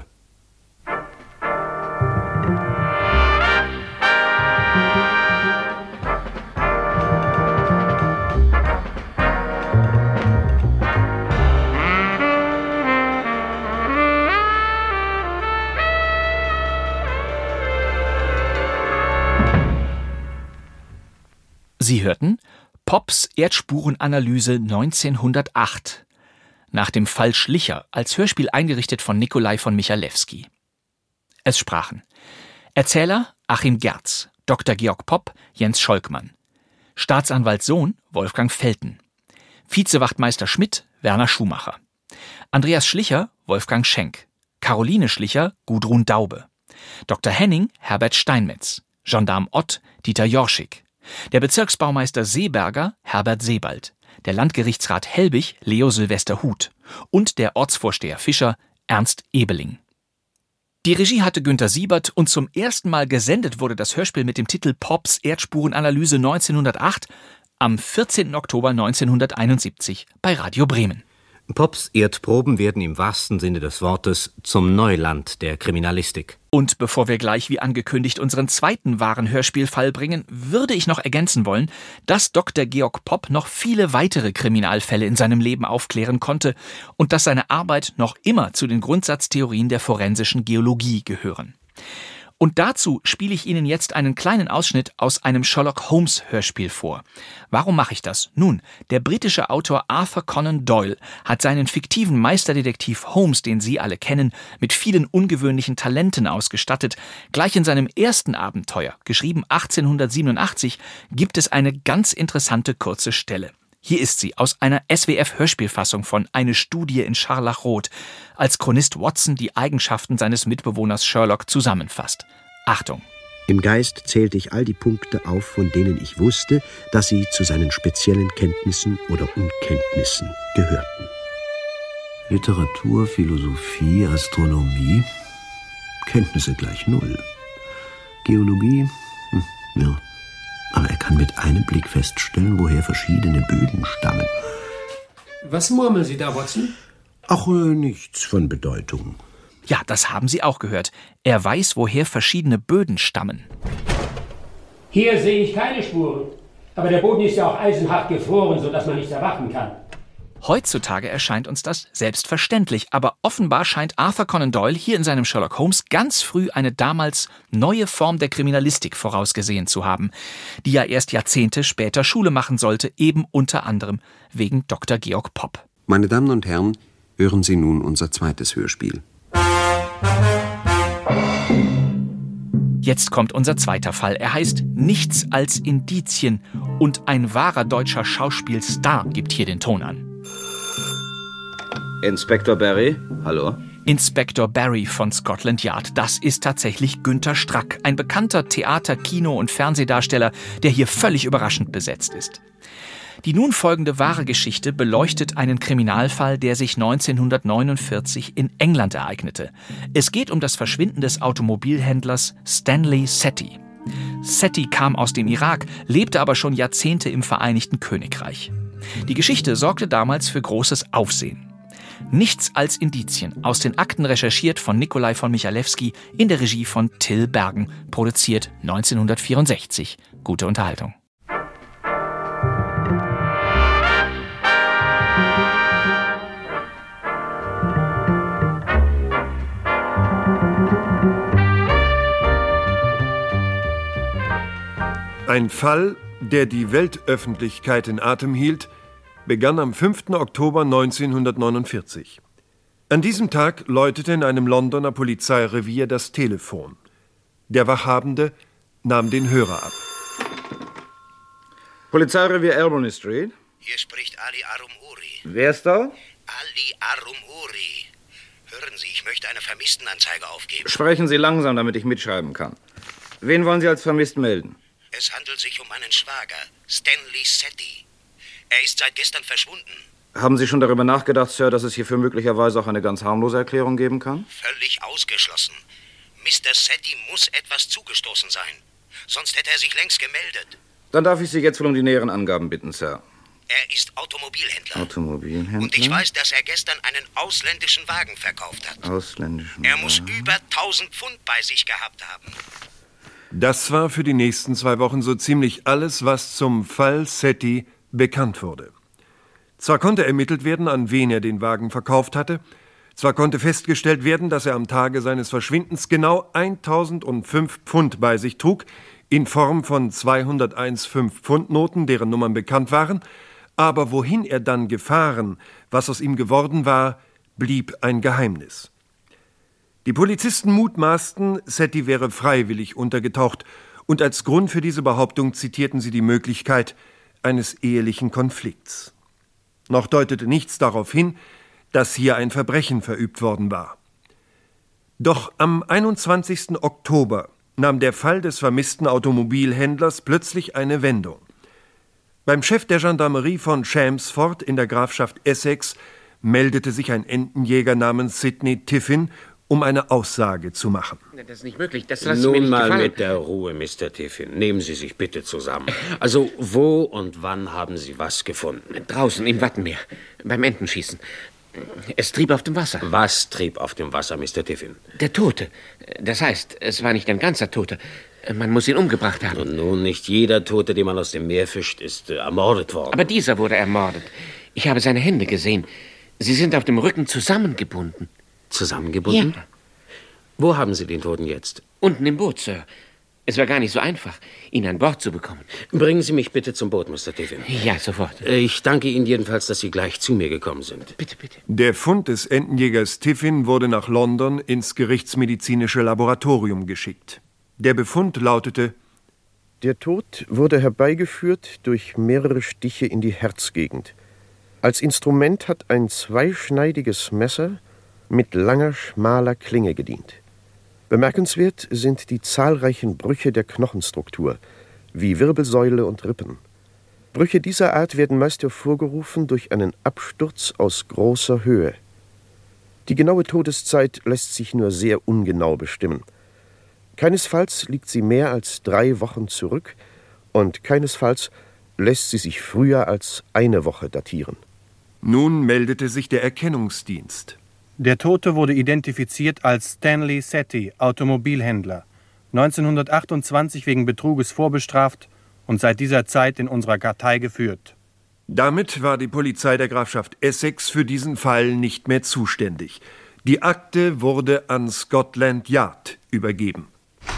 Sie hörten Pops Erdspurenanalyse neunzehnhundertacht. Nach dem Fall Schlicher, als Hörspiel eingerichtet von Nikolai von Michalewski. Es sprachen Erzähler Achim Gerz, Doktor Georg Popp, Jens Scholkmann. Staatsanwalt Sohn Wolfgang Felten. Vizewachtmeister Schmidt Werner Schumacher. Andreas Schlicher Wolfgang Schenk. Caroline Schlicher Gudrun Daube. Doktor Henning Herbert Steinmetz. Gendarm Ott Dieter Jorschig. Der Bezirksbaumeister Seeberger Herbert Sebald. Der Landgerichtsrat Helbig Leo Silvester Huth. Und der Ortsvorsteher Fischer Ernst Ebeling. Die Regie hatte Günter Siebert und zum ersten Mal gesendet wurde das Hörspiel mit dem Titel Pops Erdspurenanalyse neunzehnhundertacht am vierzehnten Oktober neunzehnhunderteinundsiebzig bei Radio Bremen.
Pops Erdproben werden im wahrsten Sinne des Wortes zum Neuland der Kriminalistik.
Und bevor wir gleich wie angekündigt unseren zweiten wahren Hörspielfall bringen, würde ich noch ergänzen wollen, dass Doktor Georg Popp noch viele weitere Kriminalfälle in seinem Leben aufklären konnte und dass seine Arbeit noch immer zu den Grundsatztheorien der forensischen Geologie gehören. Und dazu spiele ich Ihnen jetzt einen kleinen Ausschnitt aus einem Sherlock-Holmes-Hörspiel vor. Warum mache ich das? Nun, der britische Autor Arthur Conan Doyle hat seinen fiktiven Meisterdetektiv Holmes, den Sie alle kennen, mit vielen ungewöhnlichen Talenten ausgestattet. Gleich in seinem ersten Abenteuer, geschrieben achtzehnhundertsiebenundachtzig, gibt es eine ganz interessante kurze Stelle. Hier ist sie, aus einer S W F-Hörspielfassung von Eine Studie in Scharlachrot, als Chronist Watson die Eigenschaften seines Mitbewohners Sherlock zusammenfasst. Achtung!
Im Geist zählte ich all die Punkte auf, von denen ich wusste, dass sie zu seinen speziellen Kenntnissen oder Unkenntnissen gehörten. Literatur, Philosophie, Astronomie, Kenntnisse gleich null. Geologie, hm, ja. Aber er kann mit einem Blick feststellen, woher verschiedene Böden stammen.
Was murmeln Sie da, Watson?
Ach, äh, nichts von Bedeutung.
Ja, das haben Sie auch gehört. Er weiß, woher verschiedene Böden stammen.
Hier sehe ich keine Spuren. Aber der Boden ist ja auch eisenhart gefroren, sodass man nichts erwarten kann.
Heutzutage erscheint uns das selbstverständlich, aber offenbar scheint Arthur Conan Doyle hier in seinem Sherlock Holmes ganz früh eine damals neue Form der Kriminalistik vorausgesehen zu haben, die ja erst Jahrzehnte später Schule machen sollte, eben unter anderem wegen Doktor Georg Popp.
Meine Damen und Herren, hören Sie nun unser zweites Hörspiel.
Jetzt kommt unser zweiter Fall. Er heißt Nichts als Indizien und ein wahrer deutscher Schauspielstar gibt hier den Ton an.
Inspektor Barry, hallo?
Inspektor Barry von Scotland Yard, das ist tatsächlich Günther Strack, ein bekannter Theater-, Kino- und Fernsehdarsteller, der hier völlig überraschend besetzt ist. Die nun folgende wahre Geschichte beleuchtet einen Kriminalfall, der sich neunzehnhundertneunundvierzig in England ereignete. Es geht um das Verschwinden des Automobilhändlers Stanley Sethi. Sethi kam aus dem Irak, lebte aber schon Jahrzehnte im Vereinigten Königreich. Die Geschichte sorgte damals für großes Aufsehen. Nichts als Indizien, aus den Akten recherchiert von Nikolai von Michalewski, in der Regie von Till Bergen, produziert neunzehnhundertvierundsechzig. Gute Unterhaltung.
Ein Fall, der die Weltöffentlichkeit in Atem hielt, begann am fünften Oktober neunzehnhundertneunundvierzig. An diesem Tag läutete in einem Londoner Polizeirevier das Telefon. Der Wachhabende nahm den Hörer ab.
Polizeirevier Albany Street.
Hier spricht Ali Arum-Uri.
Wer ist da?
Ali Arum-Uri. Hören Sie, ich möchte eine Vermisstenanzeige aufgeben.
Sprechen Sie langsam, damit ich mitschreiben kann. Wen wollen Sie als vermisst melden?
Es handelt sich um meinen Schwager, Stanley Sethi. Er ist seit gestern verschwunden.
Haben Sie schon darüber nachgedacht, Sir, dass es hierfür möglicherweise auch eine ganz harmlose Erklärung geben kann?
Völlig ausgeschlossen. Mister Sethi muss etwas zugestoßen sein. Sonst hätte er sich längst gemeldet.
Dann darf ich Sie jetzt wohl um die näheren Angaben bitten, Sir.
Er ist Automobilhändler.
Automobilhändler?
Und ich weiß, dass er gestern einen ausländischen Wagen verkauft hat.
Ausländischen
Er muss
Wagen.
über tausend Pfund bei sich gehabt haben.
Das war für die nächsten zwei Wochen so ziemlich alles, was zum Fall Sethi bekannt wurde. Zwar konnte ermittelt werden, an wen er den Wagen verkauft hatte, zwar konnte festgestellt werden, dass er am Tage seines Verschwindens genau eintausendfünf Pfund bei sich trug, in Form von zweihunderteins fünf-Pfund-Noten, deren Nummern bekannt waren, aber wohin er dann gefahren, was aus ihm geworden war, blieb ein Geheimnis. Die Polizisten mutmaßten, Setti wäre freiwillig untergetaucht, und als Grund für diese Behauptung zitierten sie die Möglichkeit eines ehelichen Konflikts. Noch deutete nichts darauf hin, dass hier ein Verbrechen verübt worden war. Doch am einundzwanzigsten Oktober nahm der Fall des vermissten Automobilhändlers plötzlich eine Wendung. Beim Chef der Gendarmerie von Chelmsford in der Grafschaft Essex meldete sich ein Entenjäger namens Sidney Tiffin, um eine Aussage zu machen.
Das ist nicht möglich, das lassen Sie mir
Nun
nicht
mal
gefallen.
mit der Ruhe, Mister Tiffin. Nehmen Sie sich bitte zusammen. Also, wo und wann haben Sie was gefunden?
Draußen im Wattenmeer, beim Entenschießen. Es trieb auf dem Wasser.
Was trieb auf dem Wasser, Mister Tiffin?
Der Tote. Das heißt, es war nicht ein ganzer Tote. Man muss ihn umgebracht haben.
Und nun, nicht jeder Tote, den man aus dem Meer fischt, ist äh, ermordet worden.
Aber dieser wurde ermordet. Ich habe seine Hände gesehen. Sie sind auf dem Rücken zusammengebunden.
Zusammengebunden?
Ja.
Wo haben Sie den Toten jetzt?
Unten im Boot, Sir. Es war gar nicht so einfach, ihn an Bord zu bekommen.
Bringen Sie mich bitte zum Boot, Mister Tiffin.
Ja, sofort.
Ich danke Ihnen jedenfalls, dass Sie gleich zu mir gekommen sind.
Bitte, bitte.
Der Fund des Entenjägers Tiffin wurde nach London ins gerichtsmedizinische Laboratorium geschickt. Der Befund lautete:
Der Tod wurde herbeigeführt durch mehrere Stiche in die Herzgegend. Als Instrument hat ein zweischneidiges Messer mit langer, schmaler Klinge gedient. Bemerkenswert sind die zahlreichen Brüche der Knochenstruktur, wie Wirbelsäule und Rippen. Brüche dieser Art werden meist hervorgerufen durch einen Absturz aus großer Höhe. Die genaue Todeszeit lässt sich nur sehr ungenau bestimmen. Keinesfalls liegt sie mehr als drei Wochen zurück und keinesfalls lässt sie sich früher als eine Woche datieren.
Nun meldete sich der Erkennungsdienst.
Der Tote wurde identifiziert als Stanley Setti, Automobilhändler, neunzehnhundertachtundzwanzig wegen Betruges vorbestraft und seit dieser Zeit in unserer Kartei geführt.
Damit war die Polizei der Grafschaft Essex für diesen Fall nicht mehr zuständig. Die Akte wurde an Scotland Yard übergeben.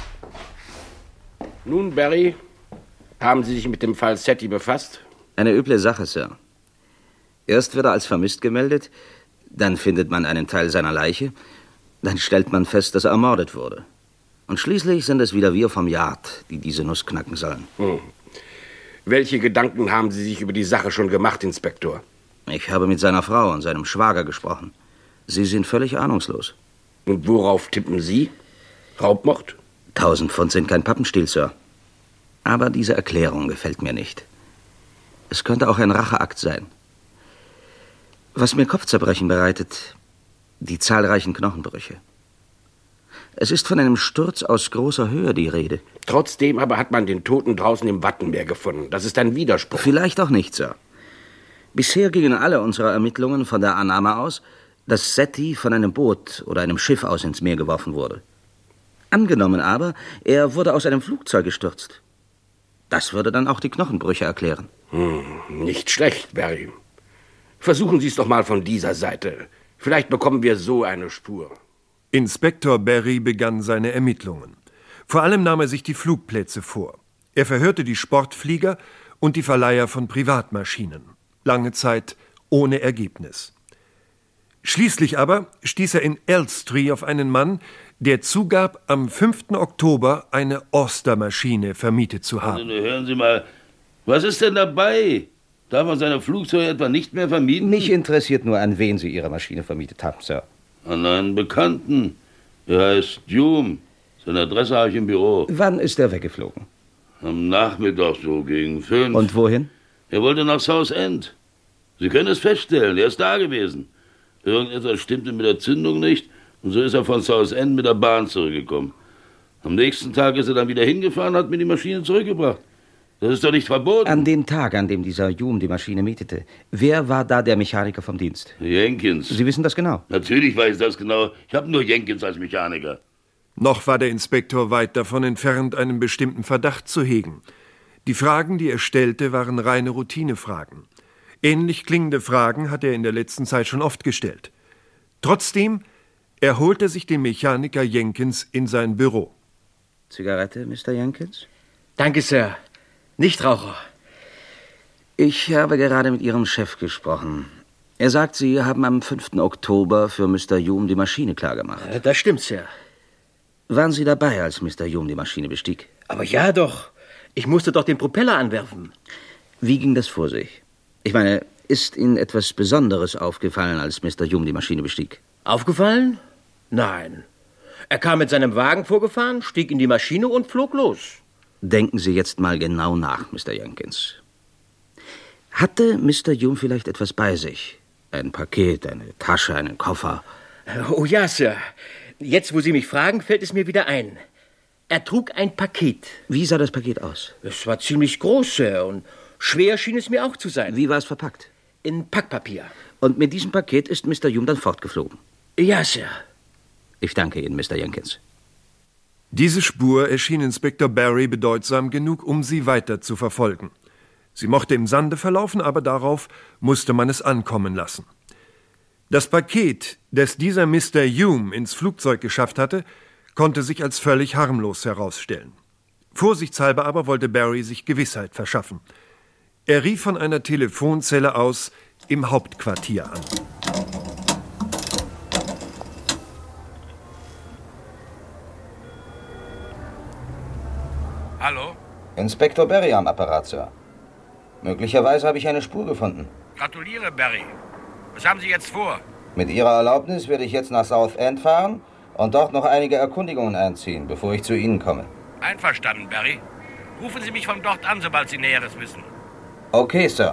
Nun, Barry, haben Sie sich mit dem Fall Setti befasst?
Eine üble Sache, Sir. Erst wird er als vermisst gemeldet, dann findet man einen Teil seiner Leiche, dann stellt man fest, dass er ermordet wurde. Und schließlich sind es wieder wir vom Yard, die diese Nuss knacken sollen.
Hm. Welche Gedanken haben Sie sich über die Sache schon gemacht, Inspektor?
Ich habe mit seiner Frau und seinem Schwager gesprochen. Sie sind völlig ahnungslos.
Und worauf tippen Sie? Raubmord?
Tausend Pfund sind kein Pappenstiel, Sir. Aber diese Erklärung gefällt mir nicht. Es könnte auch ein Racheakt sein. Was mir Kopfzerbrechen bereitet, die zahlreichen Knochenbrüche. Es ist von einem Sturz aus großer Höhe die Rede.
Trotzdem aber hat man den Toten draußen im Wattenmeer gefunden. Das ist ein Widerspruch.
Vielleicht auch nicht, Sir. Bisher gingen alle unsere Ermittlungen von der Annahme aus, dass Setti von einem Boot oder einem Schiff aus ins Meer geworfen wurde. Angenommen aber, er wurde aus einem Flugzeug gestürzt. Das würde dann auch die Knochenbrüche erklären.
Hm, nicht schlecht, Barry. Versuchen Sie es doch mal von dieser Seite. Vielleicht bekommen wir so eine Spur.
Inspektor Barry begann seine Ermittlungen. Vor allem nahm er sich die Flugplätze vor. Er verhörte die Sportflieger und die Verleiher von Privatmaschinen. Lange Zeit ohne Ergebnis. Schließlich aber stieß er in Elstree auf einen Mann, der zugab, am fünften Oktober eine Oster-Maschine vermietet zu haben.
Also, hören Sie mal, was ist denn dabei? Darf man seine Flugzeuge etwa nicht mehr vermieten?
Mich interessiert nur, an wen Sie Ihre Maschine vermietet haben, Sir.
An einen Bekannten. Er heißt Hume. Seine Adresse habe ich im Büro.
Wann ist er weggeflogen?
Am Nachmittag so gegen fünf.
Und wohin?
Er wollte nach Southend. Sie können es feststellen, er ist da gewesen. Irgendetwas stimmte mit der Zündung nicht und so ist er von Southend mit der Bahn zurückgekommen. Am nächsten Tag ist er dann wieder hingefahren und hat mir die Maschine zurückgebracht. Das ist doch nicht verboten.
An dem Tag, an dem dieser Hume die Maschine mietete, wer war da der Mechaniker vom Dienst?
Jenkins.
Sie wissen das genau?
Natürlich weiß ich das genau. Ich habe nur Jenkins als Mechaniker.
Noch war der Inspektor weit davon entfernt, einen bestimmten Verdacht zu hegen. Die Fragen, die er stellte, waren reine Routinefragen. Ähnlich klingende Fragen hat er in der letzten Zeit schon oft gestellt. Trotzdem erholte sich den Mechaniker Jenkins in sein Büro.
Zigarette, Mister Jenkins?
Danke, Sir. Nichtraucher.
Ich habe gerade mit Ihrem Chef gesprochen. Er sagt, Sie haben am fünften Oktober für Mister Hume die Maschine klargemacht.
Das stimmt, Sir.
Waren Sie dabei, als Mister Hume die Maschine bestieg?
Aber ja doch. Ich musste doch den Propeller anwerfen.
Wie ging das vor sich? Ich meine, ist Ihnen etwas Besonderes aufgefallen, als Mister Hume die Maschine bestieg?
Aufgefallen? Nein. Er kam mit seinem Wagen vorgefahren, stieg in die Maschine und flog los.
Denken Sie jetzt mal genau nach, Mister Jenkins. Hatte Mister Hume vielleicht etwas bei sich? Ein Paket, eine Tasche, einen Koffer?
Oh ja, Sir. Jetzt, wo Sie mich fragen, fällt es mir wieder ein. Er trug ein Paket.
Wie sah das Paket aus?
Es war ziemlich groß, Sir, und schwer schien es mir auch zu sein.
Wie war es verpackt?
In Packpapier.
Und mit diesem Paket ist Mister Hume dann fortgeflogen?
Ja, Sir.
Ich danke Ihnen, Mister Jenkins.
Diese Spur erschien Inspektor Barry bedeutsam genug, um sie weiter zu verfolgen. Sie mochte im Sande verlaufen, aber darauf musste man es ankommen lassen. Das Paket, das dieser Mister Hume ins Flugzeug geschafft hatte, konnte sich als völlig harmlos herausstellen. Vorsichtshalber aber wollte Barry sich Gewissheit verschaffen. Er rief von einer Telefonzelle aus im Hauptquartier an.
Hallo?
Inspektor Barry am Apparat, Sir. Möglicherweise habe ich eine Spur gefunden.
Gratuliere, Barry. Was haben Sie jetzt vor?
Mit Ihrer Erlaubnis werde ich jetzt nach Southend fahren und dort noch einige Erkundigungen einziehen, bevor ich zu Ihnen komme.
Einverstanden, Barry. Rufen Sie mich von dort an, sobald Sie Näheres wissen.
Okay, Sir.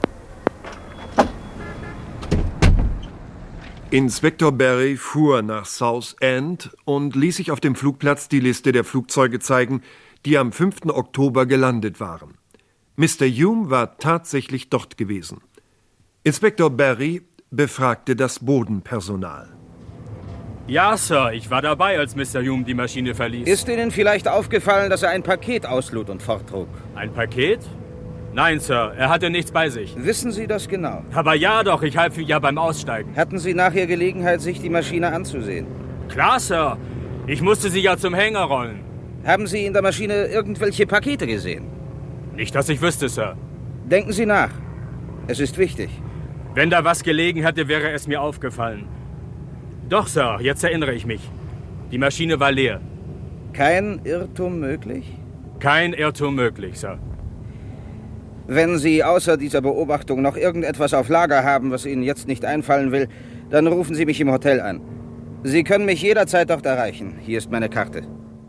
Inspektor Barry fuhr nach Southend und ließ sich auf dem Flugplatz die Liste der Flugzeuge zeigen, die am fünften Oktober gelandet waren. Mister Hume war tatsächlich dort gewesen. Inspektor Barry befragte das Bodenpersonal.
Ja, Sir, ich war dabei, als Mister Hume die Maschine verließ.
Ist Ihnen vielleicht aufgefallen, dass er ein Paket auslud und forttrug?
Ein Paket? Nein, Sir, er hatte nichts bei sich.
Wissen Sie das genau?
Aber ja doch, ich half ihm ja beim Aussteigen.
Hatten Sie nachher Gelegenheit, sich die Maschine anzusehen?
Klar, Sir. Ich musste sie ja zum Hänger rollen.
Haben Sie in der Maschine irgendwelche Pakete gesehen?
Nicht, dass ich wüsste, Sir.
Denken Sie nach. Es ist wichtig.
Wenn da was gelegen hätte, wäre es mir aufgefallen. Doch, Sir, jetzt erinnere ich mich. Die Maschine war leer.
Kein Irrtum möglich?
Kein Irrtum möglich, Sir.
Wenn Sie außer dieser Beobachtung noch irgendetwas auf Lager haben, was Ihnen jetzt nicht einfallen will, dann rufen Sie mich im Hotel an. Sie können mich jederzeit dort erreichen. Hier ist meine Karte.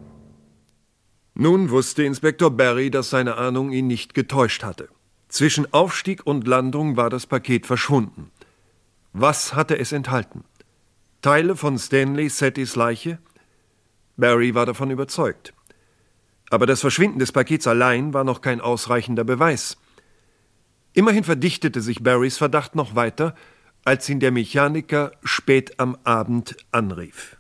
Nun wusste Inspektor Barry, dass seine Ahnung ihn nicht getäuscht hatte. Zwischen Aufstieg und Landung war das Paket verschwunden. Was hatte es enthalten? Teile von Stanley Settys Leiche? Barry war davon überzeugt. Aber das Verschwinden des Pakets allein war noch kein ausreichender Beweis. Immerhin verdichtete sich Barrys Verdacht noch weiter, als ihn der Mechaniker spät am Abend anrief.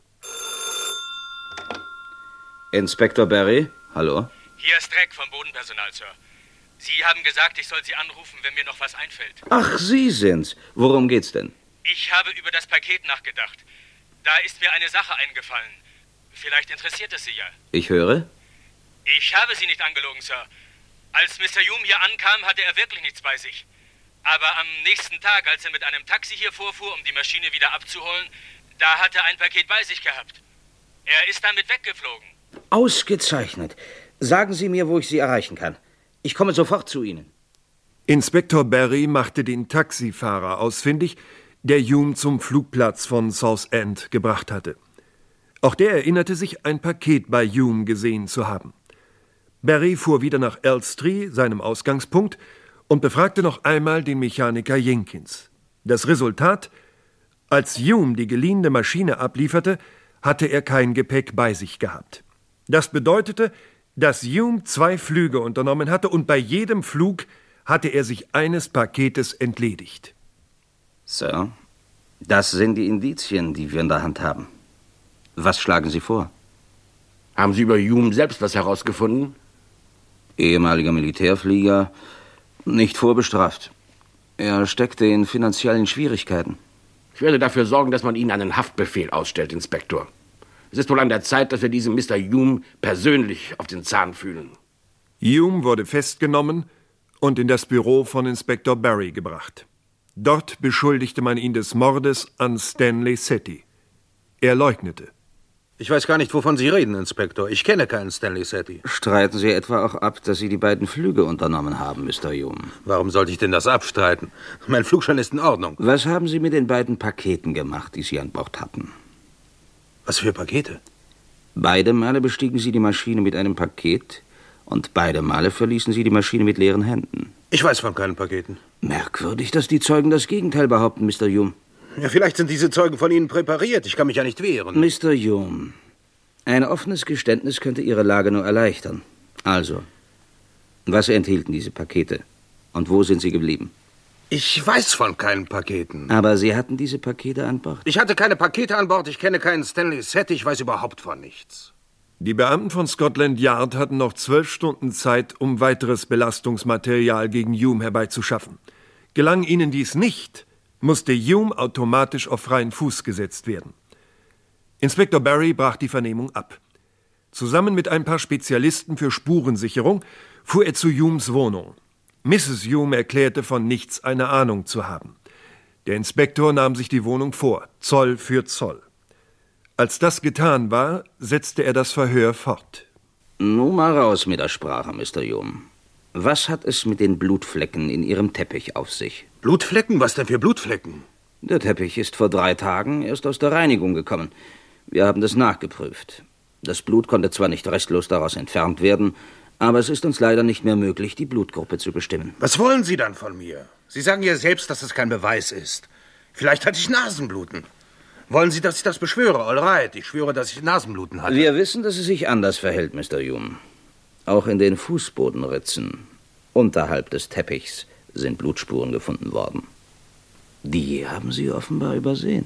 Inspektor Barry, hallo?
Hier ist Dreck vom Bodenpersonal, Sir. Sie haben gesagt, ich soll Sie anrufen, wenn mir noch was einfällt.
Ach, Sie sind's. Worum geht's denn?
Ich habe über das Paket nachgedacht. Da ist mir eine Sache eingefallen. Vielleicht interessiert es Sie ja.
Ich höre.
Ich habe Sie nicht angelogen, Sir. Als Mister Hume hier ankam, hatte er wirklich nichts bei sich. Aber am nächsten Tag, als er mit einem Taxi hier vorfuhr, um die Maschine wieder abzuholen, da hat er ein Paket bei sich gehabt. Er ist damit weggeflogen.
Ausgezeichnet. Sagen Sie mir, wo ich Sie erreichen kann. Ich komme sofort zu Ihnen.
Inspektor Barry machte den Taxifahrer ausfindig, der Hume zum Flugplatz von Southend gebracht hatte. Auch der erinnerte sich, ein Paket bei Hume gesehen zu haben. Barry fuhr wieder nach Elstree, seinem Ausgangspunkt, und befragte noch einmal den Mechaniker Jenkins. Das Resultat: Als Hume die geliehene Maschine ablieferte, hatte er kein Gepäck bei sich gehabt. Das bedeutete, dass Hume zwei Flüge unternommen hatte und bei jedem Flug hatte er sich eines Paketes entledigt.
Sir, das sind die Indizien, die wir in der Hand haben. Was schlagen Sie vor?
Haben Sie über Hume selbst was herausgefunden?
Ehemaliger Militärflieger, nicht vorbestraft. Er steckte in finanziellen Schwierigkeiten.
Ich werde dafür sorgen, dass man Ihnen einen Haftbefehl ausstellt, Inspektor. Es ist wohl an der Zeit, dass wir diesem Mister Hume persönlich auf den Zahn fühlen.
Hume wurde festgenommen und in das Büro von Inspektor Barry gebracht. Dort beschuldigte man ihn des Mordes an Stanley Setti. Er leugnete.
Ich weiß gar nicht, wovon Sie reden, Inspektor. Ich kenne keinen Stanley Setti.
Streiten Sie etwa auch ab, dass Sie die beiden Flüge unternommen haben, Mister Hume?
Warum sollte ich denn das abstreiten? Mein Flugschein ist in Ordnung.
Was haben Sie mit den beiden Paketen gemacht, die Sie an Bord hatten?
Was für Pakete?
Beide Male bestiegen Sie die Maschine mit einem Paket und beide Male verließen Sie die Maschine mit leeren Händen.
Ich weiß von keinen Paketen.
Merkwürdig, dass die Zeugen das Gegenteil behaupten, Mister Hume.
Ja, vielleicht sind diese Zeugen von Ihnen präpariert. Ich kann mich ja nicht wehren.
Mister Hume, ein offenes Geständnis könnte Ihre Lage nur erleichtern. Also, was enthielten diese Pakete? Und wo sind sie geblieben?
Ich weiß von keinen Paketen.
Aber Sie hatten diese Pakete an Bord?
Ich hatte keine Pakete an Bord. Ich kenne keinen Stanley Setti. Ich weiß überhaupt von nichts.
Die Beamten von Scotland Yard hatten noch zwölf Stunden Zeit, um weiteres Belastungsmaterial gegen Hume herbeizuschaffen. Gelang ihnen dies nicht, musste Hume automatisch auf freien Fuß gesetzt werden. Inspektor Barry brach die Vernehmung ab. Zusammen mit ein paar Spezialisten für Spurensicherung fuhr er zu Humes Wohnung. Misses Hume erklärte, von nichts eine Ahnung zu haben. Der Inspektor nahm sich die Wohnung vor, Zoll für Zoll. Als das getan war, setzte er das Verhör fort.
Nun mal raus mit der Sprache, Mister Hume. Was hat es mit den Blutflecken in Ihrem Teppich auf sich?
Blutflecken? Was denn für Blutflecken?
Der Teppich ist vor drei Tagen erst aus der Reinigung gekommen. Wir haben das nachgeprüft. Das Blut konnte zwar nicht restlos daraus entfernt werden, aber es ist uns leider nicht mehr möglich, die Blutgruppe zu bestimmen.
Was wollen Sie dann von mir? Sie sagen ja selbst, dass es kein Beweis ist. Vielleicht hatte ich Nasenbluten. Wollen Sie, dass ich das beschwöre? All right, ich schwöre, dass ich Nasenbluten hatte.
Wir wissen, dass es sich anders verhält, Mister Hume. Auch in den Fußbodenritzen unterhalb des Teppichs sind Blutspuren gefunden worden. Die haben Sie offenbar übersehen.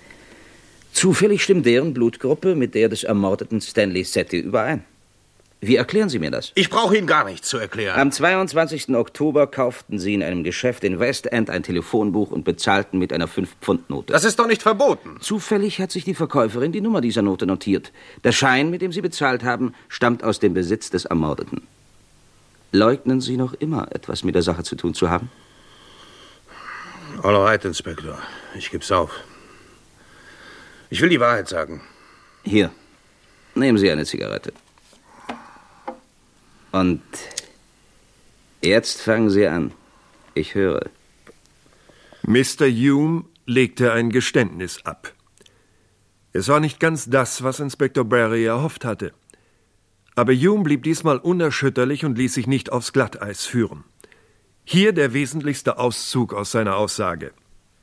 Zufällig stimmt deren Blutgruppe mit der des ermordeten Stanley Setti überein. Wie erklären Sie mir das?
Ich brauche Ihnen gar nichts zu erklären.
Am zweiundzwanzigsten Oktober kauften Sie in einem Geschäft in West End ein Telefonbuch und bezahlten mit einer fünf Pfund Note.
Das ist doch nicht verboten.
Zufällig hat sich die Verkäuferin die Nummer dieser Note notiert. Der Schein, mit dem Sie bezahlt haben, stammt aus dem Besitz des Ermordeten. Leugnen Sie noch immer, etwas mit der Sache zu tun zu haben?
All right, Inspektor. Ich geb's auf. Ich will die Wahrheit sagen.
Hier, nehmen Sie eine Zigarette. Und jetzt fangen Sie an. Ich höre.
Mister Hume legte ein Geständnis ab. Es war nicht ganz das, was Inspektor Barry erhofft hatte. Aber Hume blieb diesmal unerschütterlich und ließ sich nicht aufs Glatteis führen. Hier der wesentlichste Auszug aus seiner Aussage.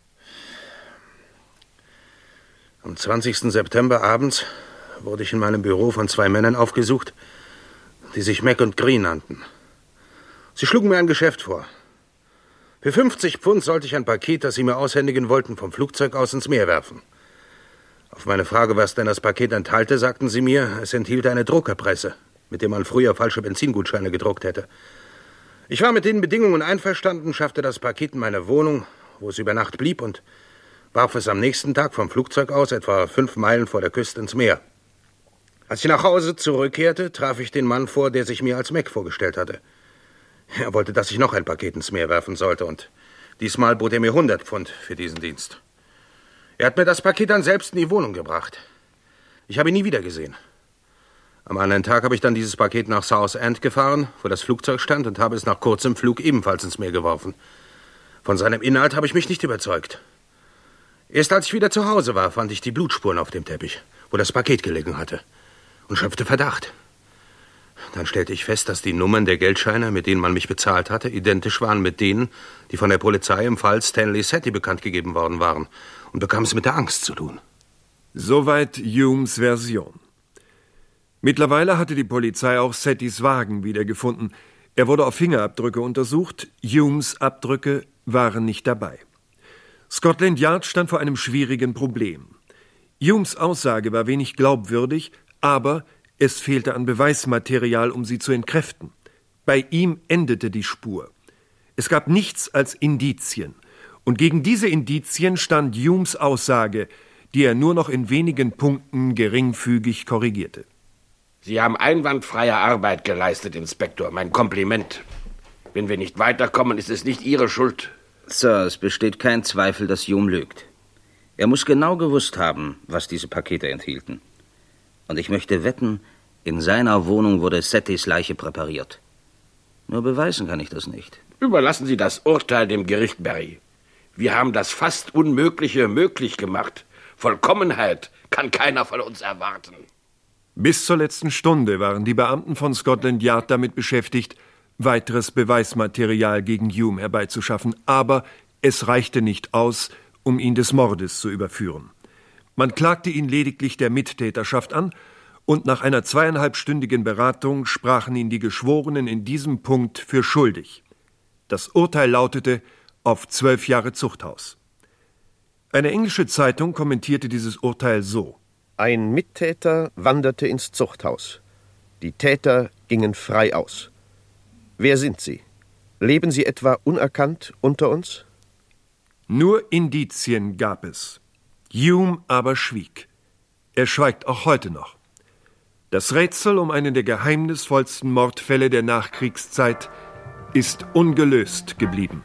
Am zwanzigsten September abends wurde ich in meinem Büro von zwei Männern aufgesucht, die sich Mac und Green nannten. Sie schlugen mir ein Geschäft vor. Für fünfzig Pfund sollte ich ein Paket, das sie mir aushändigen wollten, vom Flugzeug aus ins Meer werfen. Auf meine Frage, was denn das Paket enthalte, sagten sie mir, es enthielt eine Druckerpresse, mit der man früher falsche Benzingutscheine gedruckt hätte. Ich war mit den Bedingungen einverstanden, schaffte das Paket in meine Wohnung, wo es über Nacht blieb, und warf es am nächsten Tag vom Flugzeug aus, etwa fünf Meilen vor der Küste, ins Meer. Als ich nach Hause zurückkehrte, traf ich den Mann vor, der sich mir als Mac vorgestellt hatte. Er wollte, dass ich noch ein Paket ins Meer werfen sollte, und diesmal bot er mir hundert Pfund für diesen Dienst. Er hat mir das Paket dann selbst in die Wohnung gebracht. Ich habe ihn nie wieder gesehen. Am anderen Tag habe ich dann dieses Paket nach Southend gefahren, wo das Flugzeug stand, und habe es nach kurzem Flug ebenfalls ins Meer geworfen. Von seinem Inhalt habe ich mich nicht überzeugt. Erst als ich wieder zu Hause war, fand ich die Blutspuren auf dem Teppich, wo das Paket gelegen hatte, und schöpfte Verdacht. Dann stellte ich fest, dass die Nummern der Geldscheine, mit denen man mich bezahlt hatte, identisch waren mit denen, die von der Polizei im Fall Stanley Setti bekannt gegeben worden waren, und bekam es mit der Angst zu tun.
Soweit Humes Version. Mittlerweile hatte die Polizei auch Settis Wagen wiedergefunden. Er wurde auf Fingerabdrücke untersucht. Humes Abdrücke waren nicht dabei. Scotland Yard stand vor einem schwierigen Problem. Humes Aussage war wenig glaubwürdig, aber es fehlte an Beweismaterial, um sie zu entkräften. Bei ihm endete die Spur. Es gab nichts als Indizien. Und gegen diese Indizien stand Humes Aussage, die er nur noch in wenigen Punkten geringfügig korrigierte.
Sie haben einwandfreie Arbeit geleistet, Inspektor. Mein Kompliment. Wenn wir nicht weiterkommen, ist es nicht Ihre Schuld.
Sir, es besteht kein Zweifel, dass Hume lügt. Er muss genau gewusst haben, was diese Pakete enthielten. Und ich möchte wetten, in seiner Wohnung wurde Settys Leiche präpariert. Nur beweisen kann ich das nicht.
Überlassen Sie das Urteil dem Gericht, Barry. Wir haben das fast Unmögliche möglich gemacht. Vollkommenheit kann keiner von uns erwarten.
Bis zur letzten Stunde waren die Beamten von Scotland Yard damit beschäftigt, weiteres Beweismaterial gegen Hume herbeizuschaffen. Aber es reichte nicht aus, um ihn des Mordes zu überführen. Man klagte ihn lediglich der Mittäterschaft an, und nach einer zweieinhalbstündigen Beratung sprachen ihn die Geschworenen in diesem Punkt für schuldig. Das Urteil lautete auf zwölf Jahre Zuchthaus. Eine englische Zeitung kommentierte dieses Urteil so:
Ein Mittäter wanderte ins Zuchthaus. Die Täter gingen frei aus. Wer sind sie? Leben sie etwa unerkannt unter uns?
Nur Indizien gab es. Hume aber schwieg. Er schweigt auch heute noch. Das Rätsel um einen der geheimnisvollsten Mordfälle der Nachkriegszeit ist ungelöst geblieben.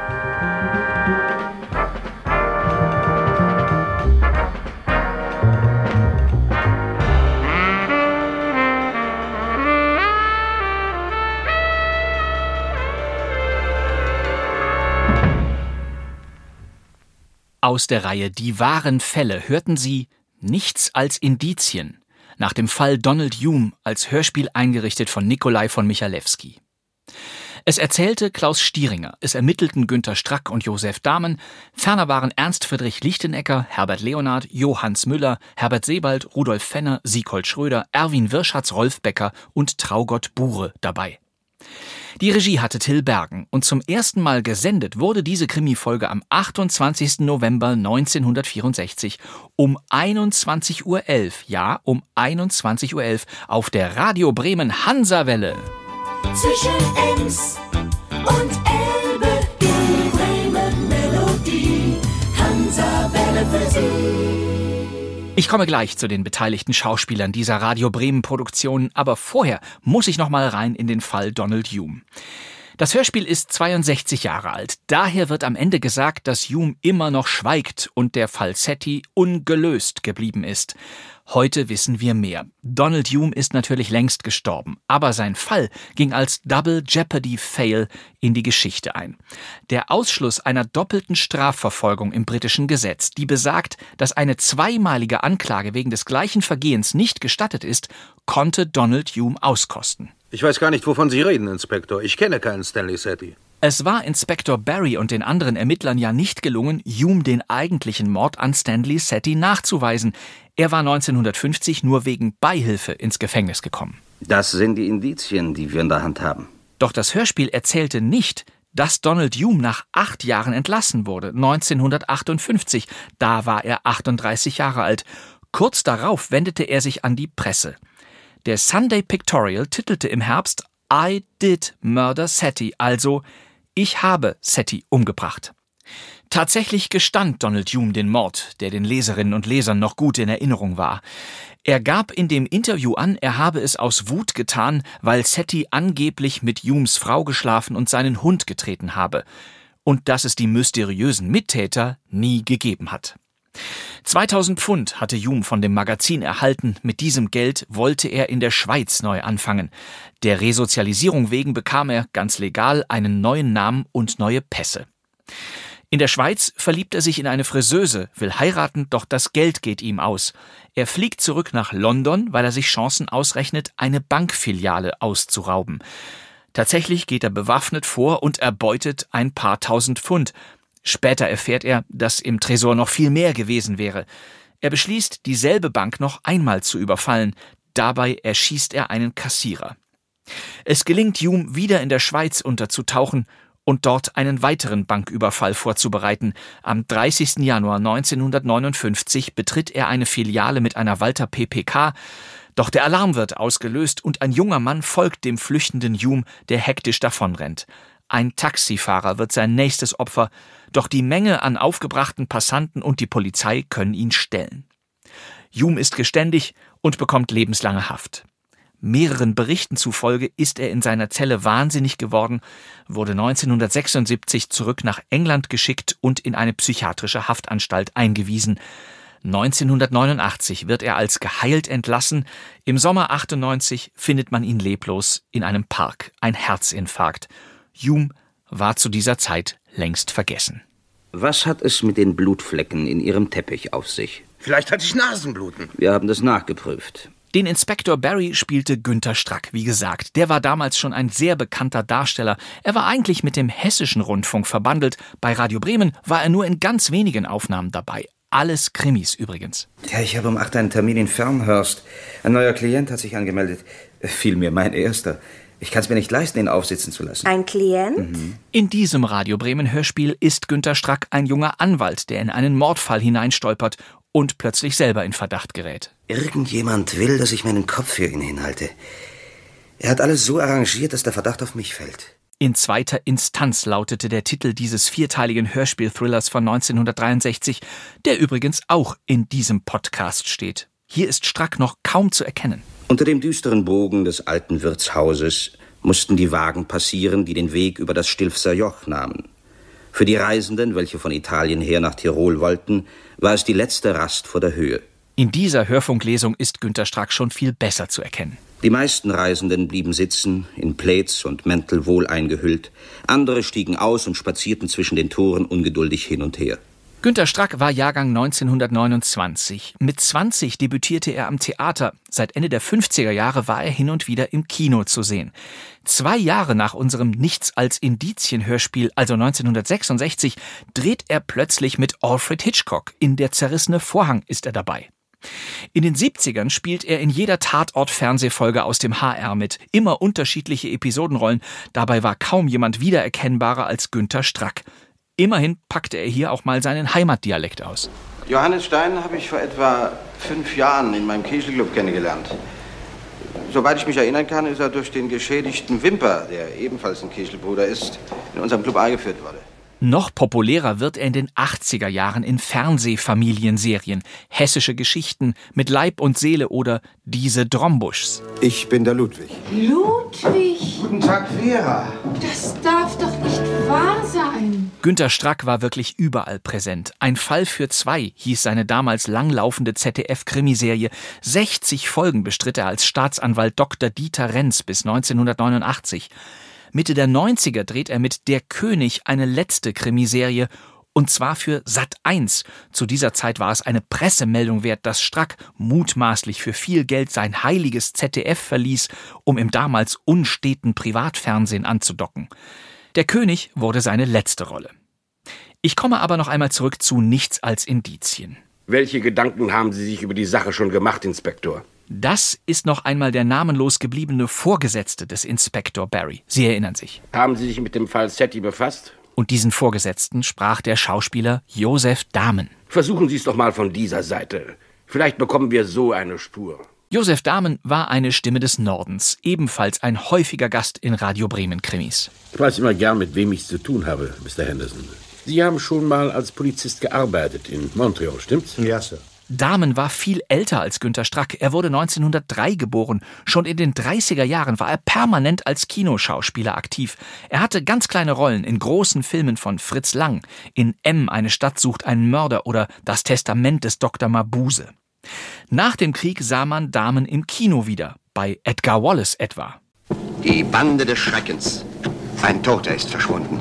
Aus der Reihe Die wahren Fälle hörten Sie Nichts als Indizien nach dem Fall Donald Hume als Hörspiel eingerichtet von Nikolai von Michalewski. Es erzählte Klaus Stieringer, es ermittelten Günter Strack und Josef Dahmen, ferner waren Ernst Friedrich Lichtenecker, Herbert Leonhard, Johannes Müller, Herbert Sebald, Rudolf Fenner, Siegold Schröder, Erwin Wirschatz, Rolf Becker und Traugott Bure dabei. Die Regie hatte Till Bergen und zum ersten Mal gesendet wurde diese Krimifolge am achtundzwanzigsten November neunzehnhundertvierundsechzig um einundzwanzig Uhr elf, ja, um einundzwanzig Uhr elf auf der Radio Bremen Hansawelle.
Zwischen Ems und Elbe, die Bremen Melodie, Hansawelle für Sie.
Ich komme gleich zu den beteiligten Schauspielern dieser Radio Bremen Produktion, aber vorher muss ich noch mal rein in den Fall Donald Hume. Das Hörspiel ist zweiundsechzig Jahre alt. Daher wird am Ende gesagt, dass Hume immer noch schweigt und der Fall Setti ungelöst geblieben ist. Heute wissen wir mehr. Donald Hume ist natürlich längst gestorben, aber sein Fall ging als Double Jeopardy Fail in die Geschichte ein. Der Ausschluss einer doppelten Strafverfolgung im britischen Gesetz, die besagt, dass eine zweimalige Anklage wegen des gleichen Vergehens nicht gestattet ist, konnte Donald Hume auskosten.
Ich weiß gar nicht, wovon Sie reden, Inspektor. Ich kenne keinen Stanley Setti.
Es war Inspektor Barry und den anderen Ermittlern ja nicht gelungen, Hume den eigentlichen Mord an Stanley Setti nachzuweisen. Er war neunzehnhundertfünfzig nur wegen Beihilfe ins Gefängnis gekommen.
Das sind die Indizien, die wir in der Hand haben.
Doch das Hörspiel erzählte nicht, dass Donald Hume nach acht Jahren entlassen wurde, neunzehnhundertachtundfünfzig. Da war er achtunddreißig Jahre alt. Kurz darauf wendete er sich an die Presse. Der Sunday Pictorial titelte im Herbst I did murder Setti, also ich habe Setti umgebracht. Tatsächlich gestand Donald Hume den Mord, der den Leserinnen und Lesern noch gut in Erinnerung war. Er gab in dem Interview an, er habe es aus Wut getan, weil Setti angeblich mit Humes Frau geschlafen und seinen Hund getreten habe. Und dass es die mysteriösen Mittäter nie gegeben hat. zweitausend Pfund hatte Hume von dem Magazin erhalten. Mit diesem Geld wollte er in der Schweiz neu anfangen. Der Resozialisierung wegen bekam er, ganz legal, einen neuen Namen und neue Pässe. In der Schweiz verliebt er sich in eine Friseuse, will heiraten, doch das Geld geht ihm aus. Er fliegt zurück nach London, weil er sich Chancen ausrechnet, eine Bankfiliale auszurauben. Tatsächlich geht er bewaffnet vor und erbeutet ein paar tausend Pfund. Später erfährt er, dass im Tresor noch viel mehr gewesen wäre. Er beschließt, dieselbe Bank noch einmal zu überfallen. Dabei erschießt er einen Kassierer. Es gelingt Hume, wieder in der Schweiz unterzutauchen und dort einen weiteren Banküberfall vorzubereiten. Am dreißigsten Januar neunzehnhundertneunundfünfzig betritt er eine Filiale mit einer Walter P P K. Doch der Alarm wird ausgelöst und ein junger Mann folgt dem flüchtenden Hume, der hektisch davonrennt. Ein Taxifahrer wird sein nächstes Opfer, doch die Menge an aufgebrachten Passanten und die Polizei können ihn stellen. Hume ist geständig und bekommt lebenslange Haft. Mehreren Berichten zufolge ist er in seiner Zelle wahnsinnig geworden, wurde neunzehnhundertsechsundsiebzig zurück nach England geschickt und in eine psychiatrische Haftanstalt eingewiesen. neunzehnhundertneunundachtzig wird er als geheilt entlassen. Im Sommer achtundneunzig findet man ihn leblos in einem Park. Ein Herzinfarkt. Hume war zu dieser Zeit längst vergessen.
Was hat es mit den Blutflecken in Ihrem Teppich auf sich?
Vielleicht hatte ich Nasenbluten.
Wir haben das nachgeprüft.
Den Inspektor Barry spielte Günter Strack, wie gesagt. Der war damals schon ein sehr bekannter Darsteller. Er war eigentlich mit dem Hessischen Rundfunk verbandelt. Bei Radio Bremen war er nur in ganz wenigen Aufnahmen dabei. Alles Krimis übrigens.
Ja, ich habe um acht einen Termin in Fernhurst. Ein neuer Klient hat sich angemeldet. Vielmehr mein erster. Ich kann es mir nicht leisten, ihn aufsitzen zu lassen.
Ein Klient?
Mhm.
In diesem Radio Bremen Hörspiel ist Günter Strack ein junger Anwalt, der in einen Mordfall hineinstolpert und plötzlich selber in Verdacht gerät.
Irgendjemand will, dass ich meinen Kopf für ihn hinhalte. Er hat alles so arrangiert, dass der Verdacht auf mich fällt.
In zweiter Instanz lautete der Titel dieses vierteiligen Hörspiel-Thrillers von neunzehnhundertdreiundsechzig, der übrigens auch in diesem Podcast steht. Hier ist Strack noch kaum zu erkennen.
Unter dem düsteren Bogen des alten Wirtshauses mussten die Wagen passieren, die den Weg über das Stilfser Joch nahmen. Für die Reisenden, welche von Italien her nach Tirol wollten, war es die letzte Rast vor der Höhe.
In dieser Hörfunklesung ist Günter Strack schon viel besser zu erkennen.
Die meisten Reisenden blieben sitzen, in Plaids und Mäntel wohl eingehüllt. Andere stiegen aus und spazierten zwischen den Toren ungeduldig hin und her.
Günter Strack war Jahrgang neunzehnhundertneunundzwanzig. Mit zwanzig debütierte er am Theater. Seit Ende der fünfziger Jahre war er hin und wieder im Kino zu sehen. Zwei Jahre nach unserem Nichts als Indizien-Hörspiel, also neunzehnhundertsechsundsechzig, dreht er plötzlich mit Alfred Hitchcock. In Der zerrissene Vorhang ist er dabei. In den siebzigern spielt er in jeder Tatort-Fernsehfolge aus dem H R mit. Immer unterschiedliche Episodenrollen. Dabei war kaum jemand wiedererkennbarer als Günter Strack. Immerhin packte er hier auch mal seinen Heimatdialekt aus.
Johannes Stein habe ich vor etwa fünf Jahren in meinem Kegelclub kennengelernt. Soweit ich mich erinnern kann, ist er durch den geschädigten Wimper, der ebenfalls ein Kegelbruder ist, in unserem Club eingeführt worden.
Noch populärer wird er in den achtziger Jahren in Fernsehfamilienserien. Hessische Geschichten mit Leib und Seele oder Diese Drombuschs.
Ich bin der Ludwig.
Ludwig?
Guten Tag, Vera.
Das darf doch nicht wahr sein.
Günter Strack war wirklich überall präsent. Ein Fall für zwei hieß seine damals langlaufende Z D F-Krimiserie. sechzig Folgen bestritt er als Staatsanwalt Doktor Dieter Renz bis neunzehnhundertneunundachtzig. Mitte der neunziger dreht er mit Der König eine letzte Krimiserie, und zwar für Sat eins. Zu dieser Zeit war es eine Pressemeldung wert, dass Strack mutmaßlich für viel Geld sein heiliges Z D F verließ, um im damals unsteten Privatfernsehen anzudocken. Der König wurde seine letzte Rolle. Ich komme aber noch einmal zurück zu Nichts als Indizien.
Welche Gedanken haben Sie sich über die Sache schon gemacht, Inspektor?
Das ist noch einmal der namenlos gebliebene Vorgesetzte des Inspektor Barry. Sie erinnern sich.
Haben Sie sich mit dem Fall Setti befasst?
Und diesen Vorgesetzten sprach der Schauspieler Josef Dahmen.
Versuchen Sie es doch mal von dieser Seite. Vielleicht bekommen wir so eine Spur.
Josef Dahmen war eine Stimme des Nordens, ebenfalls ein häufiger Gast in Radio Bremen Krimis.
Ich weiß immer gern, mit wem ich es zu tun habe, Mister Henderson. Sie haben schon mal als Polizist gearbeitet in Montreal, stimmt's?
Ja, Sir.
Dahmen war viel älter als Günter Strack. Er wurde neunzehnhundertdrei geboren. Schon in den dreißiger Jahren war er permanent als Kinoschauspieler aktiv. Er hatte ganz kleine Rollen in großen Filmen von Fritz Lang, in M, eine Stadt sucht einen Mörder oder Das Testament des Doktor Mabuse. Nach dem Krieg sah man Dahmen im Kino wieder, bei Edgar Wallace etwa.
Die Bande des Schreckens. Ein Toter ist verschwunden.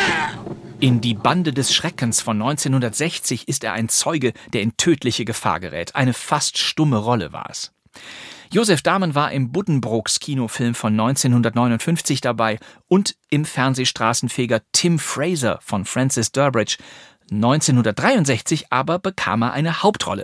In Die Bande des Schreckens von neunzehnhundertsechzig ist er ein Zeuge, der in tödliche Gefahr gerät. Eine fast stumme Rolle war es. Josef Dahmen war im Buddenbrooks Kinofilm von neunzehnhundertneunundfünfzig dabei und im Fernsehstraßenfeger Tim Fraser von Francis Durbridge. neunzehnhundertdreiundsechzig aber bekam er eine Hauptrolle.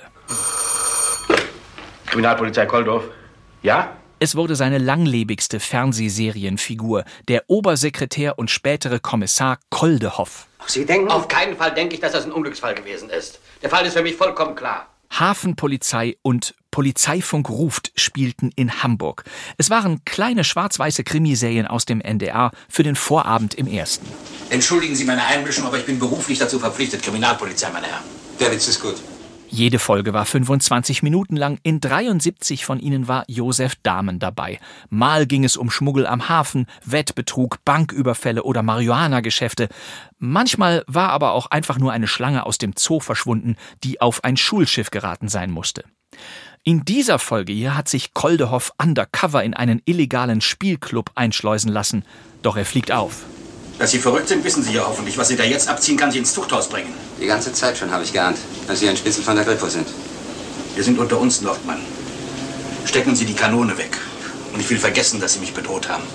Kriminalpolizei Koldorf. Ja?
Es wurde seine langlebigste Fernsehserienfigur, der Obersekretär und spätere Kommissar Koldehoff.
Sie denken? Auf keinen Fall denke ich, dass das ein Unglücksfall gewesen ist. Der Fall ist für mich vollkommen klar.
Hafenpolizei und Polizeifunk ruft spielten in Hamburg. Es waren kleine schwarz-weiße Krimiserien aus dem N D R für den Vorabend im Ersten.
Entschuldigen Sie meine Einmischung, aber ich bin beruflich dazu verpflichtet. Kriminalpolizei, meine Herren. Der Witz ist gut.
Jede Folge war fünfundzwanzig Minuten lang, in dreiundsiebzig von ihnen war Josef Dahmen dabei. Mal ging es um Schmuggel am Hafen, Wettbetrug, Banküberfälle oder Marihuana-Geschäfte. Manchmal war aber auch einfach nur eine Schlange aus dem Zoo verschwunden, die auf ein Schulschiff geraten sein musste. In dieser Folge hier hat sich Koldehoff undercover in einen illegalen Spielclub einschleusen lassen. Doch er fliegt auf.
Dass Sie verrückt sind, wissen Sie ja hoffentlich. Was Sie da jetzt abziehen, kann Sie ins Zuchthaus bringen.
Die ganze Zeit schon habe ich geahnt, dass Sie ein Spitzel von der Grifo sind.
Wir sind unter uns, Nordmann. Stecken Sie die Kanone weg. Und ich will vergessen, dass Sie mich bedroht haben.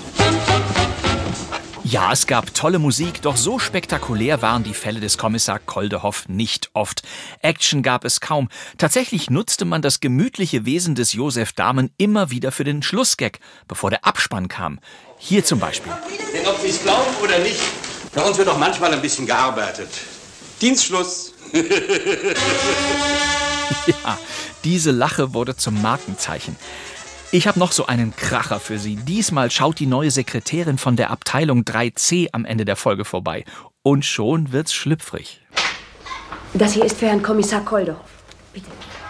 Ja, es gab tolle Musik, doch so spektakulär waren die Fälle des Kommissar Koldehoff nicht oft. Action gab es kaum. Tatsächlich nutzte man das gemütliche Wesen des Josef Dahmen immer wieder für den Schlussgag, bevor der Abspann kam. Hier zum Beispiel.
Denn ob Sie es glauben oder nicht, bei uns wird doch manchmal ein bisschen gearbeitet. Dienstschluss.
Ja, diese Lache wurde zum Markenzeichen. Ich habe noch so einen Kracher für Sie. Diesmal schaut die neue Sekretärin von der Abteilung drei C am Ende der Folge vorbei. Und schon wird's schlüpfrig.
Das hier ist für Herrn Kommissar Koldehoff. Bitte.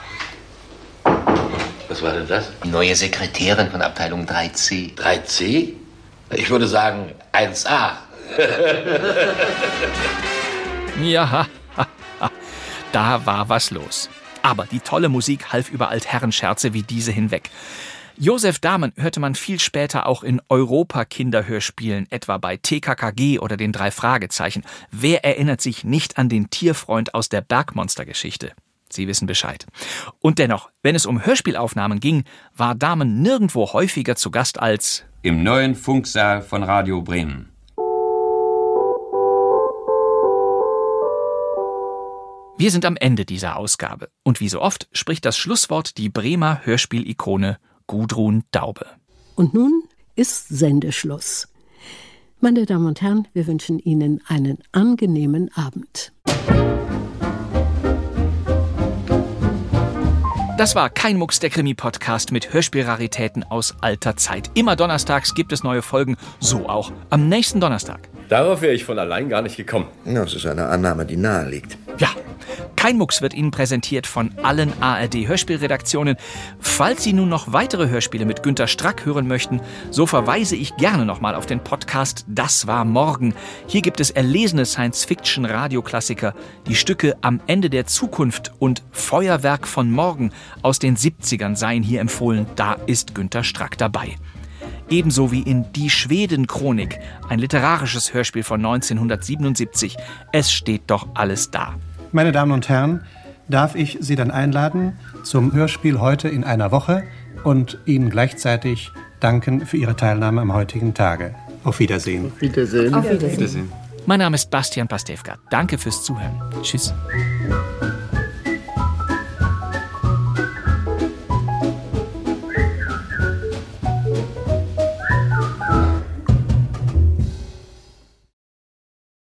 Was war denn das?
Die neue Sekretärin von Abteilung drei C.
drei C? Ich würde sagen eins A.
Ja, da war was los. Aber die tolle Musik half über Altherrenscherze wie diese hinweg. Josef Dahmen hörte man viel später auch in Europa-Kinderhörspielen, etwa bei T K K G oder den drei Fragezeichen. Wer erinnert sich nicht an den Tierfreund aus der Bergmonster-Geschichte? Sie wissen Bescheid. Und dennoch, wenn es um Hörspielaufnahmen ging, war Dahmen nirgendwo häufiger zu Gast als
im neuen Funksaal von Radio Bremen.
Wir sind am Ende dieser Ausgabe. Und wie so oft spricht das Schlusswort die Bremer Hörspielikone Gudrun Daube.
Und nun ist Sendeschluss. Meine Damen und Herren, wir wünschen Ihnen einen angenehmen Abend.
Das war Kein Mucks, der Krimi-Podcast mit Hörspielraritäten aus alter Zeit. Immer donnerstags gibt es neue Folgen, so auch am nächsten Donnerstag.
Darauf wäre ich von allein gar nicht gekommen.
Das ist eine Annahme, die nahe liegt.
Ja, Kein Mucks wird Ihnen präsentiert von allen A R D-Hörspielredaktionen. Falls Sie nun noch weitere Hörspiele mit Günter Strack hören möchten, so verweise ich gerne nochmal auf den Podcast Das war morgen. Hier gibt es erlesene Science-Fiction-Radioklassiker, die Stücke Am Ende der Zukunft und Feuerwerk von morgen aus den siebzigern seien hier empfohlen. Da ist Günter Strack dabei. Ebenso wie in Die Schweden-Chronik, ein literarisches Hörspiel von neunzehnhundertsiebenundsiebzig. Es steht doch alles da.
Meine Damen und Herren, darf ich Sie dann einladen zum Hörspiel heute in einer Woche und Ihnen gleichzeitig danken für Ihre Teilnahme am heutigen Tage. Auf Wiedersehen.
Auf Wiedersehen.
Auf Wiedersehen. Mein Name ist Bastian Pastewka. Danke fürs Zuhören. Tschüss.